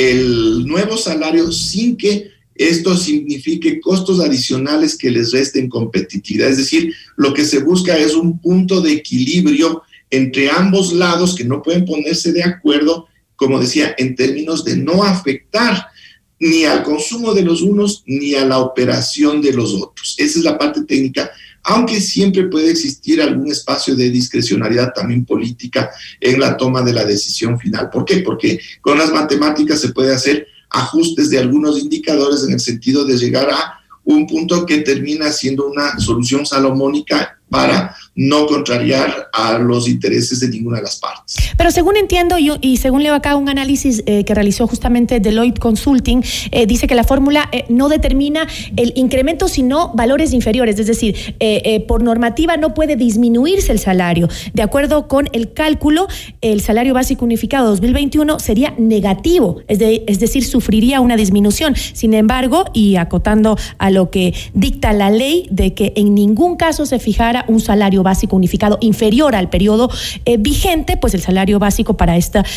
el nuevo salario sin que esto signifique costos adicionales que les resten competitividad. Es decir, lo que se busca es un punto de equilibrio entre ambos lados que no pueden ponerse de acuerdo, como decía, en términos de no afectar ni al consumo de los unos ni a la operación de los otros. Esa es la parte técnica, aunque siempre puede existir algún espacio de discrecionalidad también política en la toma de la decisión final. ¿Por qué? Porque con las matemáticas se puede hacer ajustes de algunos indicadores en el sentido de llegar a un punto que termina siendo una solución salomónica para no contrariar a los intereses de ninguna de las partes. Pero según entiendo y según leo acá un análisis que realizó justamente Deloitte Consulting, dice que la fórmula no determina el incremento sino valores inferiores, es decir, por normativa no puede disminuirse el salario. De acuerdo con el cálculo, el salario básico unificado 2021 sería negativo, es decir, sufriría una disminución. Sin embargo, y acotando a lo que dicta la ley de que en ningún caso se fijara un salario básico unificado inferior al periodo vigente, pues el salario básico para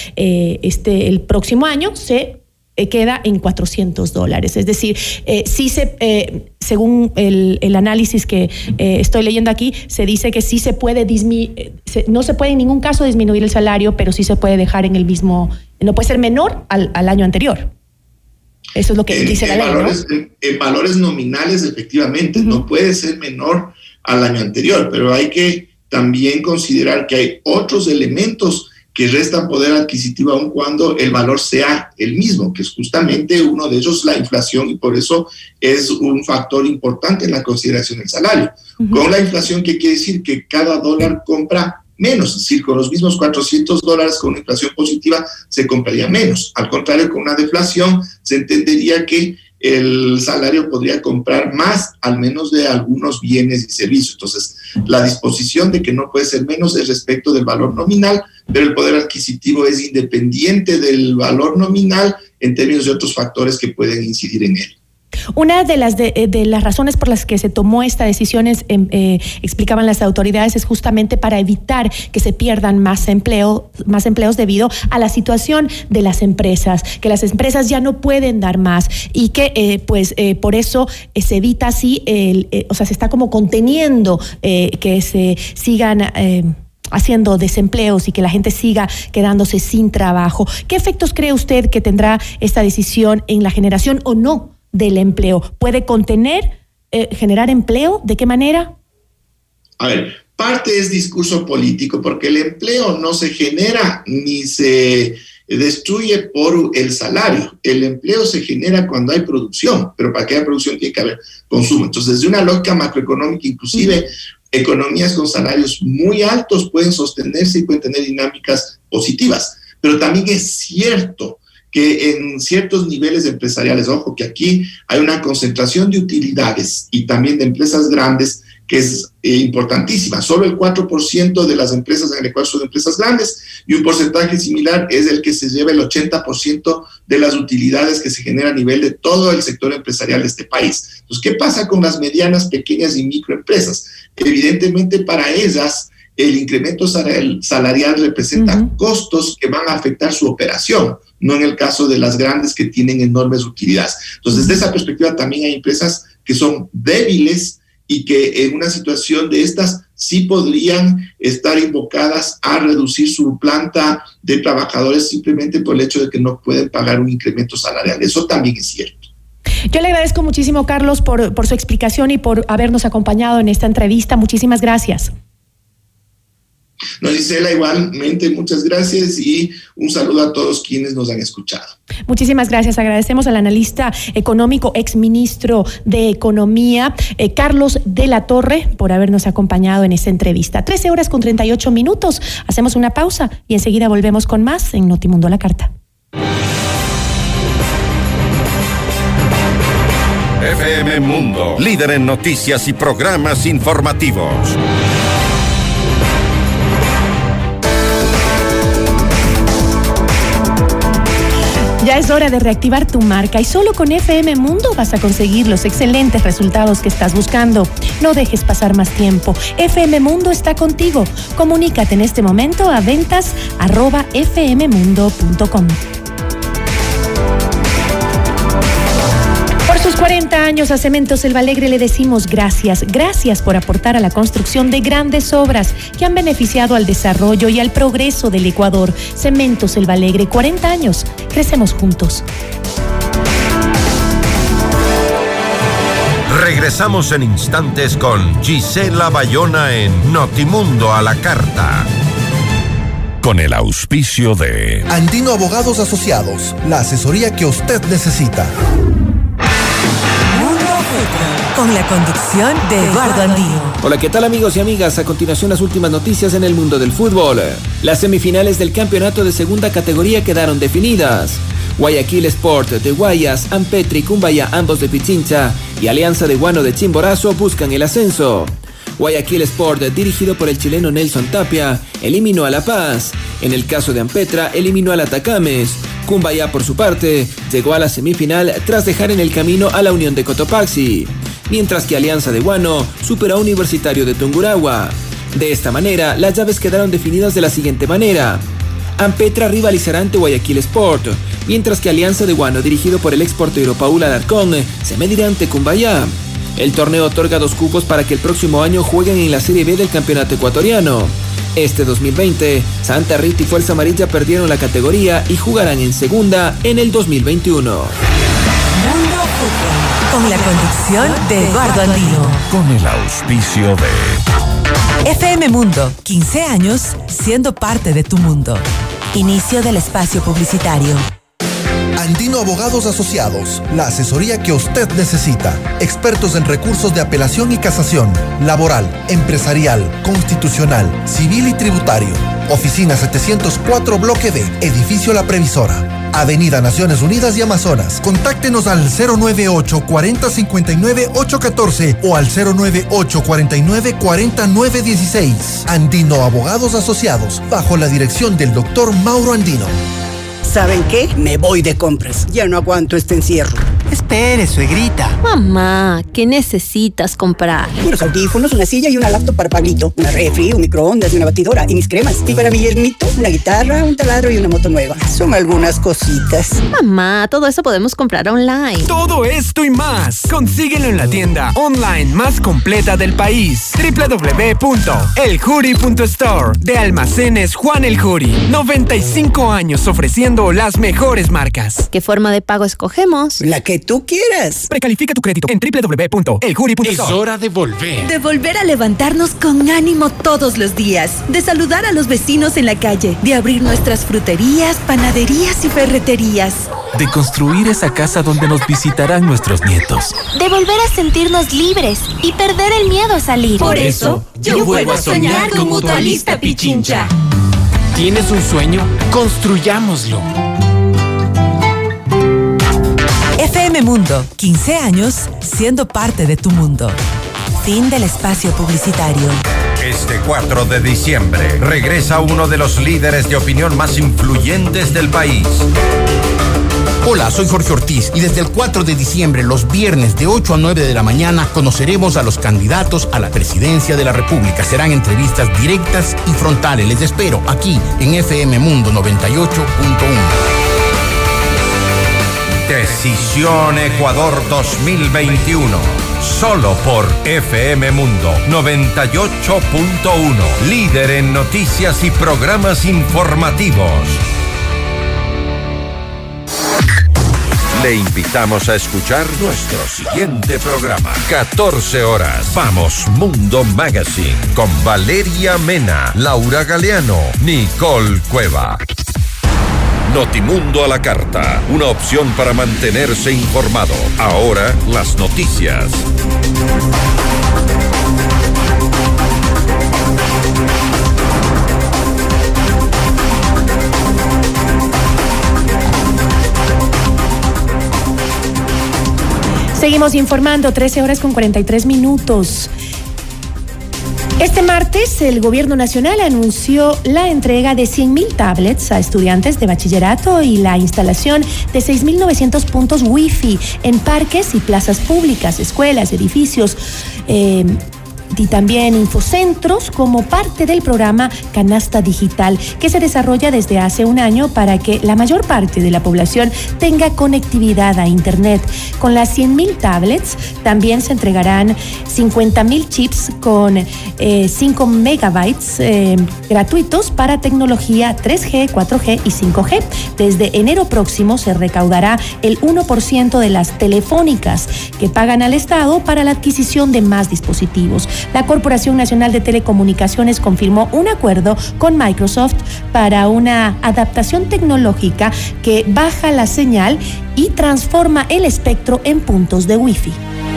el próximo año se queda en $400. Es decir, según el análisis que estoy leyendo aquí, se dice que sí se puede no se puede en ningún caso disminuir el salario, pero sí se puede dejar en el mismo, no puede ser menor al año anterior. Eso es lo que dice la ley, ¿no? En valores nominales, efectivamente, no puede ser menor al año anterior, pero hay que también considerar que hay otros elementos que restan poder adquisitivo aun cuando el valor sea el mismo, que es justamente uno de ellos la inflación, y por eso es un factor importante en la consideración del salario. Con la inflación, ¿qué quiere decir? Que cada dólar compra menos, es decir, con los mismos $400 con una inflación positiva se compraría menos. Al contrario, con una deflación se entendería que el salario podría comprar más, al menos de algunos bienes y servicios. Entonces, la disposición de que no puede ser menos es respecto del valor nominal, pero el poder adquisitivo es independiente del valor nominal en términos de otros factores que pueden incidir en él. Una de las razones por las que se tomó esta decisión, explicaban las autoridades, es justamente para evitar que se pierdan más empleos debido a la situación de las empresas, que las empresas ya no pueden dar más y que por eso se evita así, se está como conteniendo que se sigan haciendo desempleos y que la gente siga quedándose sin trabajo. ¿Qué efectos cree usted que tendrá esta decisión en la generación o no del empleo? ¿Puede contener, generar empleo? ¿De qué manera? A ver, parte es discurso político, porque el empleo no se genera ni se destruye por el salario. El empleo se genera cuando hay producción, pero para que haya producción tiene que haber consumo. Entonces, desde una lógica macroeconómica, inclusive economías con salarios muy altos pueden sostenerse y pueden tener dinámicas positivas. Pero también es cierto que en ciertos niveles empresariales, ojo, que aquí hay una concentración de utilidades y también de empresas grandes que es importantísima. Solo el 4% de las empresas en el Ecuador son empresas grandes y un porcentaje similar es el que se lleva el 80% de las utilidades que se genera a nivel de todo el sector empresarial de este país. Entonces, ¿qué pasa con las medianas, pequeñas y microempresas? Evidentemente, para ellas, el incremento salarial representa costos que van a afectar su operación, no en el caso de las grandes que tienen enormes utilidades. Entonces, desde esa perspectiva también hay empresas que son débiles y que en una situación de estas sí podrían estar invocadas a reducir su planta de trabajadores simplemente por el hecho de que no pueden pagar un incremento salarial. Eso también es cierto. Yo le agradezco muchísimo, Carlos, por su explicación y por habernos acompañado en esta entrevista. Muchísimas gracias. No, Gisela, igualmente muchas gracias y un saludo a todos quienes nos han escuchado. Muchísimas gracias. Agradecemos al analista económico, exministro de Economía, Carlos de la Torre, por habernos acompañado en esta entrevista. 13:38. Hacemos una pausa y enseguida volvemos con más en Notimundo a la Carta. FM Mundo, líder en noticias y programas informativos. Ya es hora de reactivar tu marca y solo con FM Mundo vas a conseguir los excelentes resultados que estás buscando. No dejes pasar más tiempo. FM Mundo está contigo. Comunícate en este momento a ventas@fmmundo.com. Por sus 40 años a Cementos Selva Alegre le decimos gracias. Gracias por aportar a la construcción de grandes obras que han beneficiado al desarrollo y al progreso del Ecuador. Cementos Selva Alegre, 40 años. Crecemos juntos. Regresamos en instantes con Gisela Bayona en Notimundo a la Carta. Con el auspicio de Andino Abogados Asociados, la asesoría que usted necesita. Con la conducción de Eduardo Andino. Hola, ¿qué tal amigos y amigas? A continuación las últimas noticias en el mundo del fútbol. Las semifinales del campeonato de segunda categoría quedaron definidas. Guayaquil Sport de Guayas, Ampetri, Cumbaya, ambos de Pichincha, y Alianza de Guano de Chimborazo buscan el ascenso. Guayaquil Sport, dirigido por el chileno Nelson Tapia, eliminó a La Paz. En el caso de Ampetra, eliminó al Atacames. Cumbaya, por su parte, llegó a la semifinal tras dejar en el camino a la Unión de Cotopaxi, mientras que Alianza de Guano superó a Universitario de Tungurahua. De esta manera, las llaves quedaron definidas de la siguiente manera. Ampetra rivalizará ante Guayaquil Sport, mientras que Alianza de Guano, dirigido por el exportero Paul Alarcón, se medirá ante Cumbaya. El torneo otorga 2 cupos para que el próximo año jueguen en la Serie B del campeonato ecuatoriano. Este 2020, Santa Rita y Fuerza Amarilla perdieron la categoría y jugarán en segunda en el 2021. Mundo Fútbol, con la conducción de Eduardo Andino. Con el auspicio de FM Mundo, 15 años siendo parte de tu mundo. Inicio del espacio publicitario. Andino Abogados Asociados, la asesoría que usted necesita. Expertos en recursos de apelación y casación, laboral, empresarial, constitucional, civil y tributario. Oficina 704 Bloque B, Edificio La Previsora. Avenida Naciones Unidas y Amazonas. Contáctenos al 098-4059-814 o al 098-49-4916. Andino Abogados Asociados, bajo la dirección del doctor Mauro Andino. ¿Saben qué? Me voy de compras. Ya no aguanto este encierro. Espere, suegrita. Mamá, ¿qué necesitas comprar? Unos audífonos, una silla y una laptop para Pablito. Una refri, un microondas y una batidora. Y mis cremas. Y para mi yernito, una guitarra, un taladro y una moto nueva. Son algunas cositas. Mamá, todo eso podemos comprar online. Todo esto y más. Consíguelo en la tienda online más completa del país. www.eljuri.store. De Almacenes Juan El Juri. 95 años ofreciendo las mejores marcas. ¿Qué forma de pago escogemos? La que tú quieras. Precalifica tu crédito en www.eljuri.store. Es hora de volver. De volver a levantarnos con ánimo todos los días. De saludar a los vecinos en la calle. De abrir nuestras fruterías, panaderías y ferreterías. De construir esa casa donde nos visitarán nuestros nietos. De volver a sentirnos libres y perder el miedo a salir. Por eso, yo vuelvo a soñar con Mutualista Pichincha. ¿Tienes un sueño? Construyámoslo. FM Mundo, 15 años siendo parte de tu mundo. Fin del espacio publicitario. Este 4 de diciembre regresa uno de los líderes de opinión más influyentes del país. Hola, soy Jorge Ortiz y desde el 4 de diciembre, los viernes de 8 a 9 de la mañana, conoceremos a los candidatos a la presidencia de la República. Serán entrevistas directas y frontales. Les espero aquí en FM Mundo 98.1. Decisión Ecuador 2021. Solo por FM Mundo 98.1. Líder en noticias y programas informativos. Le invitamos a escuchar nuestro siguiente programa. 14 horas. Vamos Mundo Magazine. Con Valeria Mena, Laura Galeano, Nicole Cueva. Notimundo a la carta. Una opción para mantenerse informado. Ahora las noticias. Seguimos informando, 13 horas con 43 minutos. Este martes, el Gobierno Nacional anunció la entrega de 100.000 tablets a estudiantes de bachillerato y la instalación de 6.900 puntos Wi-Fi en parques y plazas públicas, escuelas, edificios, y también infocentros como parte del programa Canasta Digital, que se desarrolla desde hace un año para que la mayor parte de la población tenga conectividad a Internet. Con las 100.000 tablets también se entregarán 50.000 chips con 5 megabytes gratuitos para tecnología 3G, 4G y 5G. Desde enero próximo se recaudará el 1% de las telefónicas que pagan al Estado para la adquisición de más dispositivos. La Corporación Nacional de Telecomunicaciones confirmó un acuerdo con Microsoft para una adaptación tecnológica que baja la señal y transforma el espectro en puntos de Wi-Fi.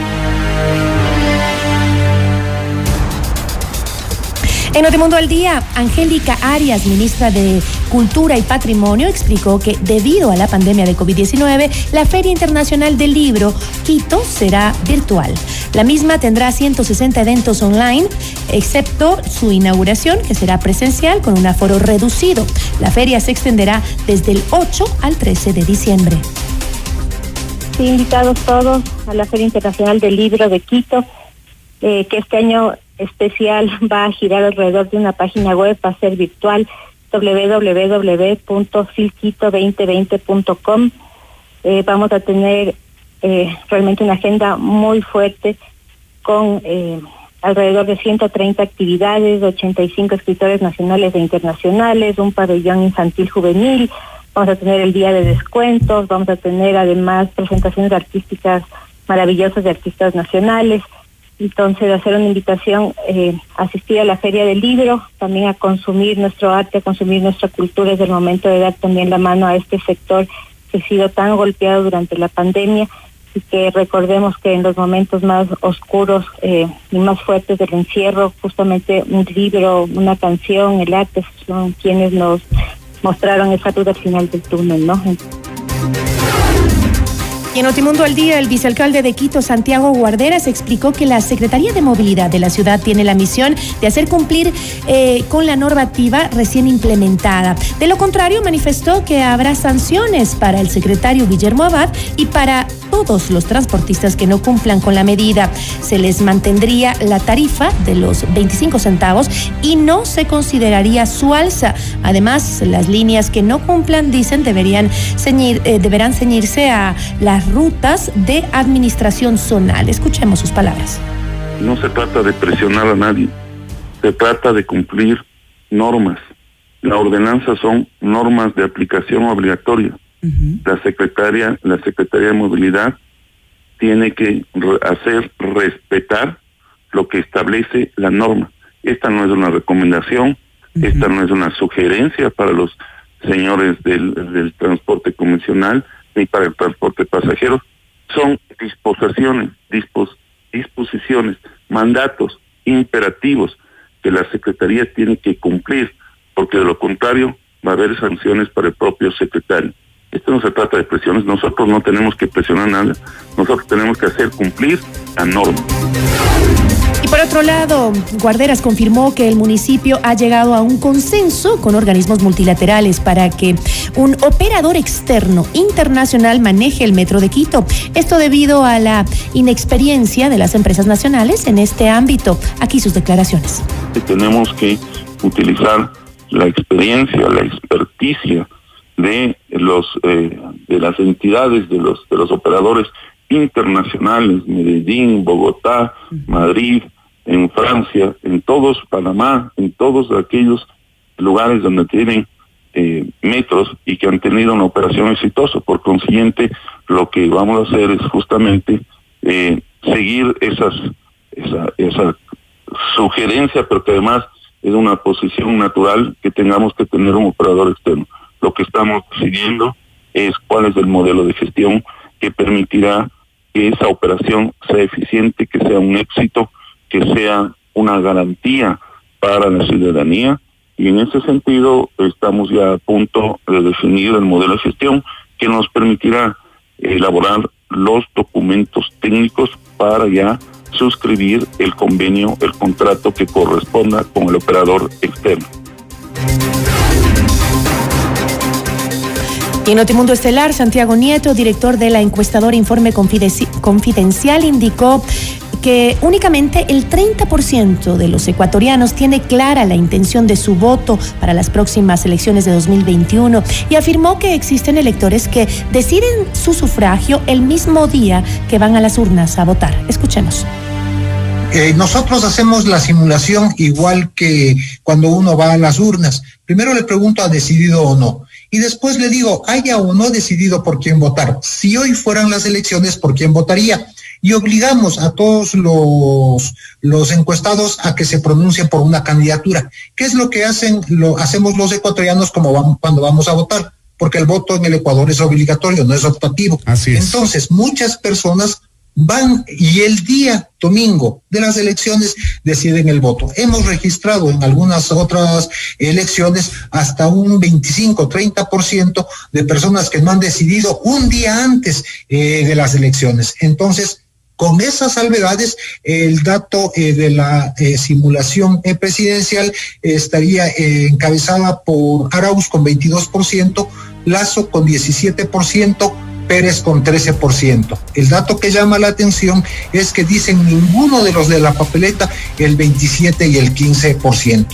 En Notimundo al Día, Angélica Arias, ministra de Cultura y Patrimonio, explicó que debido a la pandemia de COVID-19, la Feria Internacional del Libro Quito será virtual. La misma tendrá 160 eventos online, excepto su inauguración, que será presencial con un aforo reducido. La feria se extenderá desde el 8 al 13 de diciembre. Sí, invitados todos a la Feria Internacional del Libro de Quito, que este año especial va a girar alrededor de una página web, va a ser virtual, www.filquito2020.com. Vamos a tener realmente una agenda muy fuerte con alrededor de 130 actividades, 85 escritores nacionales e internacionales, un pabellón infantil juvenil, vamos a tener el día de descuentos, vamos a tener además presentaciones artísticas maravillosas de artistas nacionales. Entonces, hacer una invitación a asistir a la Feria del Libro, también a consumir nuestro arte, a consumir nuestra cultura. Es el momento de dar también la mano a este sector sido tan golpeado durante la pandemia, y que recordemos que en los momentos más oscuros y más fuertes del encierro, justamente un libro, una canción, el arte son quienes nos mostraron esa luz al final del túnel, ¿no? Y en Notimundo al Día, el vicealcalde de Quito, Santiago Guarderas, explicó que la Secretaría de Movilidad de la ciudad tiene la misión de hacer cumplir con la normativa recién implementada. De lo contrario, manifestó que habrá sanciones para el secretario Guillermo Abad y para todos los transportistas que no cumplan con la medida. Se les mantendría la tarifa de los 25 centavos y no se consideraría su alza. Además, las líneas que no cumplan, dicen, deberán ceñirse a las rutas de administración zonal. Escuchemos sus palabras. No se trata de presionar a nadie, se trata de cumplir normas. La ordenanza son normas de aplicación obligatoria. La Secretaría de Movilidad tiene que hacer respetar lo que establece la norma. Esta no es una recomendación, esta no es una sugerencia para los señores del transporte convencional ni para el transporte pasajero. Son disposiciones, mandatos, imperativos que la Secretaría tiene que cumplir, porque de lo contrario va a haber sanciones para el propio secretario. Esto no se trata de presiones, nosotros no tenemos que presionar nada, nosotros tenemos que hacer cumplir la norma. Y por otro lado, Guarderas confirmó que el municipio ha llegado a un consenso con organismos multilaterales para que un operador externo internacional maneje el metro de Quito. Esto debido a la inexperiencia de las empresas nacionales en este ámbito. Aquí sus declaraciones. Tenemos que utilizar la experiencia, la experticia de las entidades, de los operadores internacionales, Medellín, Bogotá, Madrid, en Francia, en todos, Panamá, en todos aquellos lugares donde tienen metros y que han tenido una operación exitosa. Por consiguiente, lo que vamos a hacer es justamente seguir esa sugerencia, pero que además es una posición natural que tengamos que tener un operador externo. Lo que estamos decidiendo es cuál es el modelo de gestión que permitirá que esa operación sea eficiente, que sea un éxito, que sea una garantía para la ciudadanía, y en ese sentido estamos ya a punto de definir el modelo de gestión que nos permitirá elaborar los documentos técnicos para ya suscribir el convenio, el contrato que corresponda con el operador externo. Y en Notimundo Estelar, Santiago Nieto, director de la encuestadora Informe Confidencial, indicó que únicamente el 30% de los ecuatorianos tiene clara la intención de su voto para las próximas elecciones de 2021 y afirmó que existen electores que deciden su sufragio el mismo día que van a las urnas a votar. Escuchemos. Nosotros hacemos la simulación igual que cuando uno va a las urnas. Primero le pregunto, ¿ha decidido o no? Y después le digo, haya o no decidido por quién votar. Si hoy fueran las elecciones, ¿por quién votaría? Y obligamos a todos los encuestados a que se pronuncien por una candidatura. ¿Qué es lo que hacemos los ecuatorianos cuando vamos a votar? Porque el voto en el Ecuador es obligatorio, no es optativo. Así es. Entonces, muchas personas van y el día domingo de las elecciones deciden el voto. Hemos registrado en algunas otras elecciones hasta un 25-30% de personas que no han decidido un día antes de las elecciones. Entonces, con esas salvedades, el dato de la simulación presidencial estaría encabezada por Arauz con 22%, Lasso con 17%, Pérez con 13%. El dato que llama la atención es que dicen ninguno de los de la papeleta el 27 y el 15%.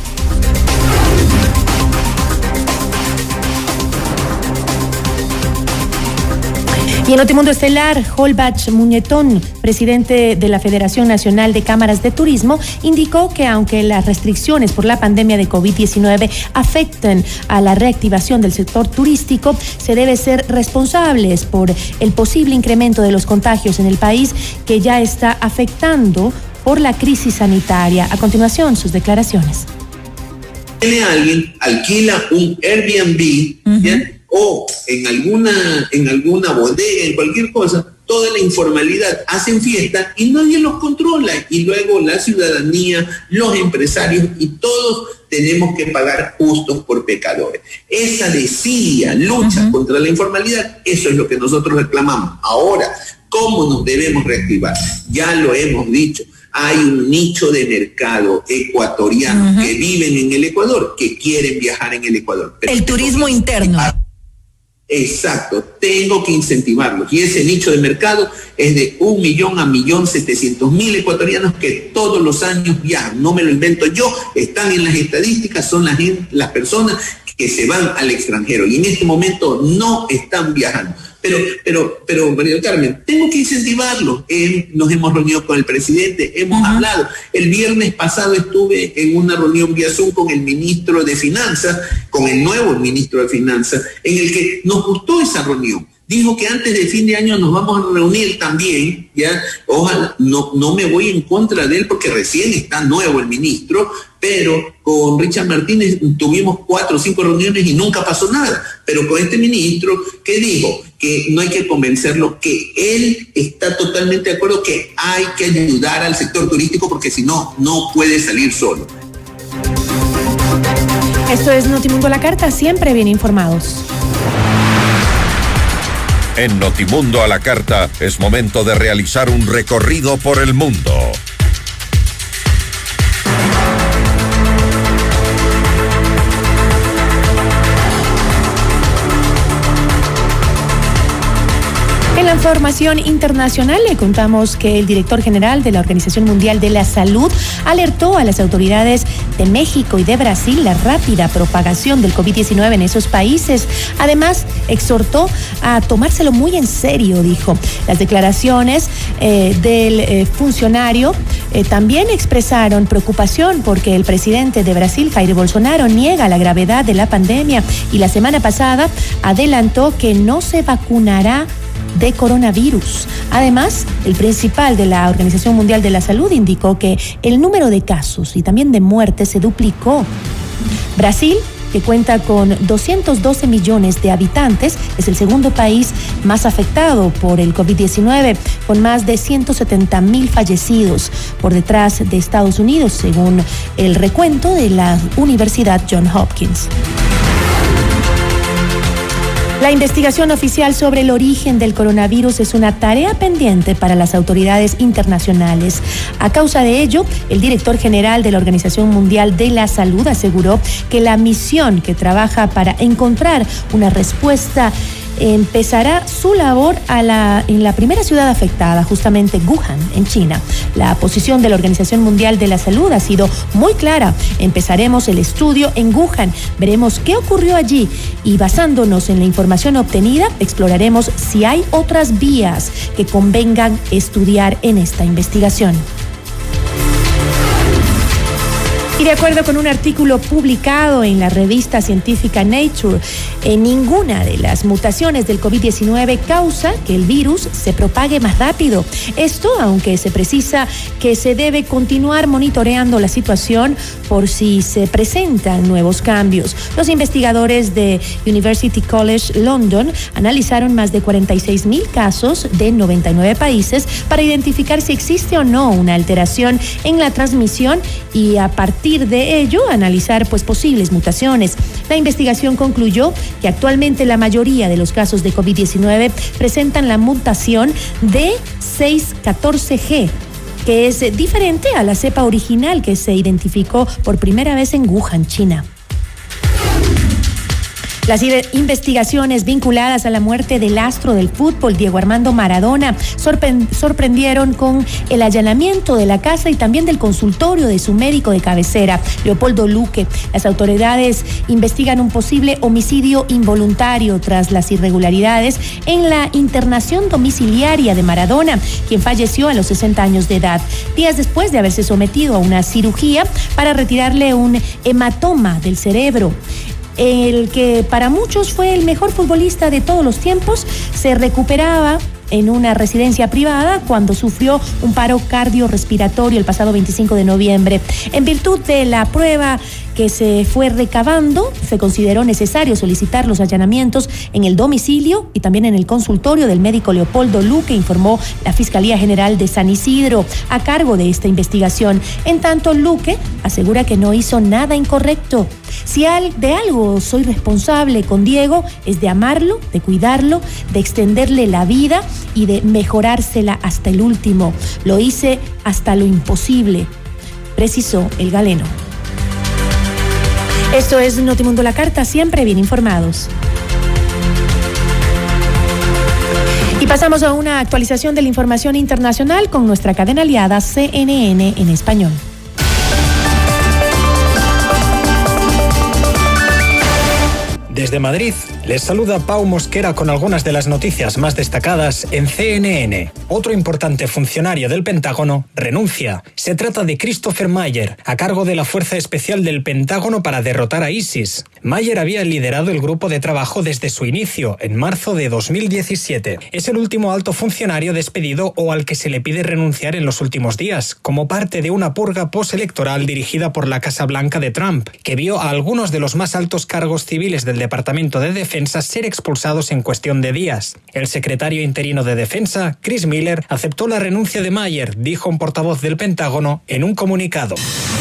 Y en Notimundo Estelar, Holbach Muñetón, presidente de la Federación Nacional de Cámaras de Turismo, indicó que aunque las restricciones por la pandemia de COVID-19 afecten a la reactivación del sector turístico, se debe ser responsables por el posible incremento de los contagios en el país que ya está afectando por la crisis sanitaria. A continuación, sus declaraciones. Tiene alguien, alquila un Airbnb, o en alguna bodega, en cualquier cosa, toda la informalidad, hacen fiesta y nadie los controla, y luego la ciudadanía, los empresarios y todos tenemos que pagar justos por pecadores. Esa desidia lucha contra la informalidad, eso es lo que nosotros reclamamos. Ahora, ¿cómo nos debemos reactivar? Ya lo hemos dicho. Hay un nicho de mercado ecuatoriano que viven en el Ecuador, que quieren viajar en el Ecuador. Pero el turismo interno. Exacto, tengo que incentivarlos. Y ese nicho de mercado es de 1.700.000 ecuatorianos que todos los años viajan. No me lo invento yo, están en las estadísticas, son las personas que se van al extranjero y en este momento no están viajando. Pero María del Carmen, tengo que incentivarlo. Nos hemos reunido con el presidente, hemos hablado. El viernes pasado estuve en una reunión vía Zoom con el ministro de Finanzas, con el nuevo ministro de Finanzas, en el que nos gustó esa reunión. Dijo que antes del fin de año nos vamos a reunir también, ya. Ojalá, no me voy en contra de él porque recién está nuevo el ministro, pero con Richard Martínez tuvimos 4 o 5 reuniones y nunca pasó nada. Pero con este ministro, ¿qué dijo? Que no hay que convencerlo, que él está totalmente de acuerdo que hay que ayudar al sector turístico porque si no, no puede salir solo. Esto es Notimundo a la Carta, siempre bien informados. En Notimundo a la Carta es momento de realizar un recorrido por el mundo. En la información internacional le contamos que el director general de la Organización Mundial de la Salud alertó a las autoridades de México y de Brasil la rápida propagación del COVID-19 en esos países. Además, exhortó a tomárselo muy en serio, dijo. Las declaraciones del funcionario también expresaron preocupación porque el presidente de Brasil, Jair Bolsonaro, niega la gravedad de la pandemia y la semana pasada adelantó que no se vacunará de coronavirus. Además, el principal de la Organización Mundial de la Salud indicó que el número de casos y también de muertes se duplicó. Brasil, que cuenta con 212 millones de habitantes, es el segundo país más afectado por el COVID-19, con más de 170.000 fallecidos, por detrás de Estados Unidos, según el recuento de la Universidad Johns Hopkins. La investigación oficial sobre el origen del coronavirus es una tarea pendiente para las autoridades internacionales. A causa de ello, el director general de la Organización Mundial de la Salud aseguró que la misión que trabaja para encontrar una respuesta empezará su labor en la primera ciudad afectada, justamente Wuhan, en China. La posición de la Organización Mundial de la Salud ha sido muy clara. Empezaremos el estudio en Wuhan, veremos qué ocurrió allí y basándonos en la información obtenida, exploraremos si hay otras vías que convengan estudiar en esta investigación. Y de acuerdo con un artículo publicado en la revista científica Nature, ninguna de las mutaciones del COVID-19 causa que el virus se propague más rápido. Esto, aunque se precisa que se debe continuar monitoreando la situación por si se presentan nuevos cambios. Los investigadores de University College London analizaron más de 46.000 casos de 99 países para identificar si existe o no una alteración en la transmisión y a partir de ello analizar posibles mutaciones. La investigación concluyó que actualmente la mayoría de los casos de COVID-19 presentan la mutación D614G, que es diferente a la cepa original que se identificó por primera vez en Wuhan, China. Las investigaciones vinculadas a la muerte del astro del fútbol, Diego Armando Maradona, sorprendieron con el allanamiento de la casa y también del consultorio de su médico de cabecera, Leopoldo Luque. Las autoridades investigan un posible homicidio involuntario tras las irregularidades en la internación domiciliaria de Maradona, quien falleció a los 60 años de edad, días después de haberse sometido a una cirugía para retirarle un hematoma del cerebro. El que para muchos fue el mejor futbolista de todos los tiempos, se recuperaba en una residencia privada cuando sufrió un paro cardiorrespiratorio el pasado 25 de noviembre. En virtud de la prueba que se fue recabando, se consideró necesario solicitar los allanamientos en el domicilio y también en el consultorio del médico Leopoldo Luque, informó la Fiscalía General de San Isidro, a cargo de esta investigación. En tanto, Luque asegura que no hizo nada incorrecto. Si de algo soy responsable con Diego, es de amarlo, de cuidarlo, de extenderle la vida y de mejorársela hasta el último. Lo hice hasta lo imposible, precisó el galeno. Esto es Notimundo La Carta, siempre bien informados. Y pasamos a una actualización de la información internacional con nuestra cadena aliada CNN en español. Desde Madrid, les saluda Pau Mosquera con algunas de las noticias más destacadas en CNN. Otro importante funcionario del Pentágono renuncia. Se trata de Christopher Mayer, a cargo de la Fuerza Especial del Pentágono para derrotar a ISIS. Mayer había liderado el grupo de trabajo desde su inicio, en marzo de 2017. Es el último alto funcionario despedido o al que se le pide renunciar en los últimos días, como parte de una purga postelectoral dirigida por la Casa Blanca de Trump, que vio a algunos de los más altos cargos civiles del Departamento de Defensa ser expulsados en cuestión de días. El secretario interino de Defensa, Chris Miller, aceptó la renuncia de Mayer, dijo un portavoz del Pentágono en un comunicado.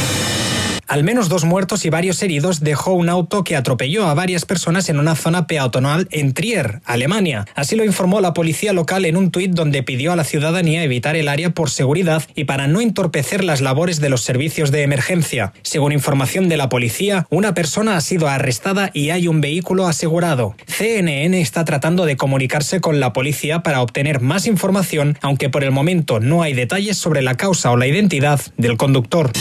Al menos 2 muertos y varios heridos dejó un auto que atropelló a varias personas en una zona peatonal en Trier, Alemania. Así lo informó la policía local en un tuit donde pidió a la ciudadanía evitar el área por seguridad y para no entorpecer las labores de los servicios de emergencia. Según información de la policía, una persona ha sido arrestada y hay un vehículo asegurado. CNN está tratando de comunicarse con la policía para obtener más información, aunque por el momento no hay detalles sobre la causa o la identidad del conductor.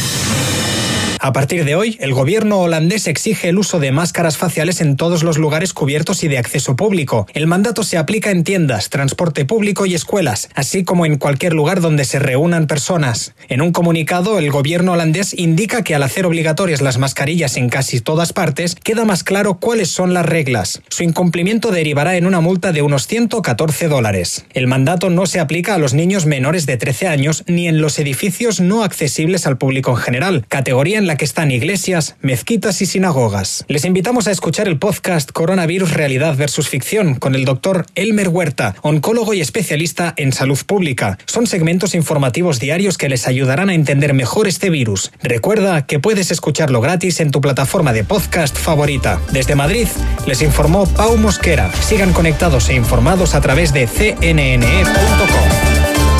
A partir de hoy, el gobierno holandés exige el uso de máscaras faciales en todos los lugares cubiertos y de acceso público. El mandato se aplica en tiendas, transporte público y escuelas, así como en cualquier lugar donde se reúnan personas. En un comunicado, el gobierno holandés indica que al hacer obligatorias las mascarillas en casi todas partes, queda más claro cuáles son las reglas. Su incumplimiento derivará en una multa de unos $114. El mandato no se aplica a los niños menores de 13 años ni en los edificios no accesibles al público en general, categoría en la que están iglesias, mezquitas y sinagogas. Les invitamos a escuchar el podcast Coronavirus Realidad versus Ficción con el doctor Elmer Huerta, oncólogo y especialista en salud pública. Son segmentos informativos diarios que les ayudarán a entender mejor este virus. Recuerda que puedes escucharlo gratis en tu plataforma de podcast favorita. Desde Madrid, les informó Pau Mosquera. Sigan conectados e informados a través de cnne.com.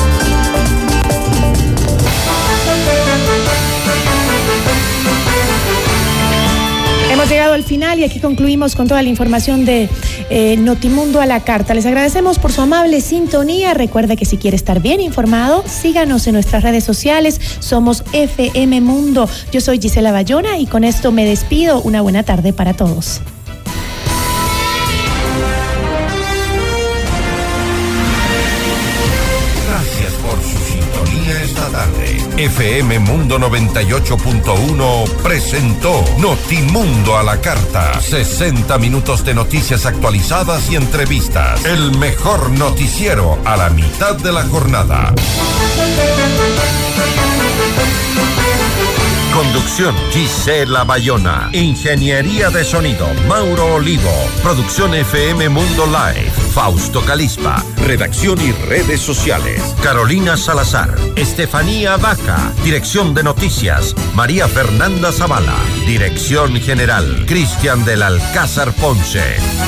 Hemos llegado al final y aquí concluimos con toda la información de Notimundo a la Carta. Les agradecemos por su amable sintonía. Recuerde que si quiere estar bien informado, síganos en nuestras redes sociales. Somos FM Mundo. Yo soy Gisela Bayona y con esto me despido. Una buena tarde para todos. Gracias por su sintonía esta tarde. FM Mundo 98.1 presentó Notimundo a la Carta. 60 minutos de noticias actualizadas y entrevistas. El mejor noticiero a la mitad de la jornada. Conducción Gisela Bayona. Ingeniería de sonido Mauro Olivo. Producción FM Mundo Live Fausto Calispa. Redacción y redes sociales Carolina Salazar, Estefanía Vaca. Dirección de noticias María Fernanda Zavala. Dirección general Cristian del Alcázar Ponce.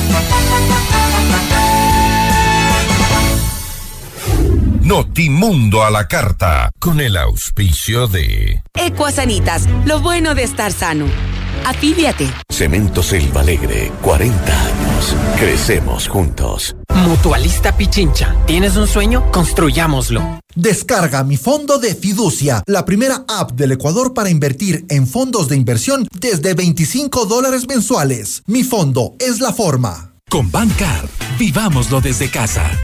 Notimundo a la Carta, con el auspicio de Ecuasanitas, lo bueno de estar sano. Afíliate. Cementos Selva Alegre, 40 años. Crecemos juntos. Mutualista Pichincha. ¿Tienes un sueño? Construyámoslo. Descarga Mi Fondo de Fiducia, la primera app del Ecuador para invertir en fondos de inversión desde $25 mensuales. Mi Fondo es la forma. Con Bancar, vivámoslo desde casa.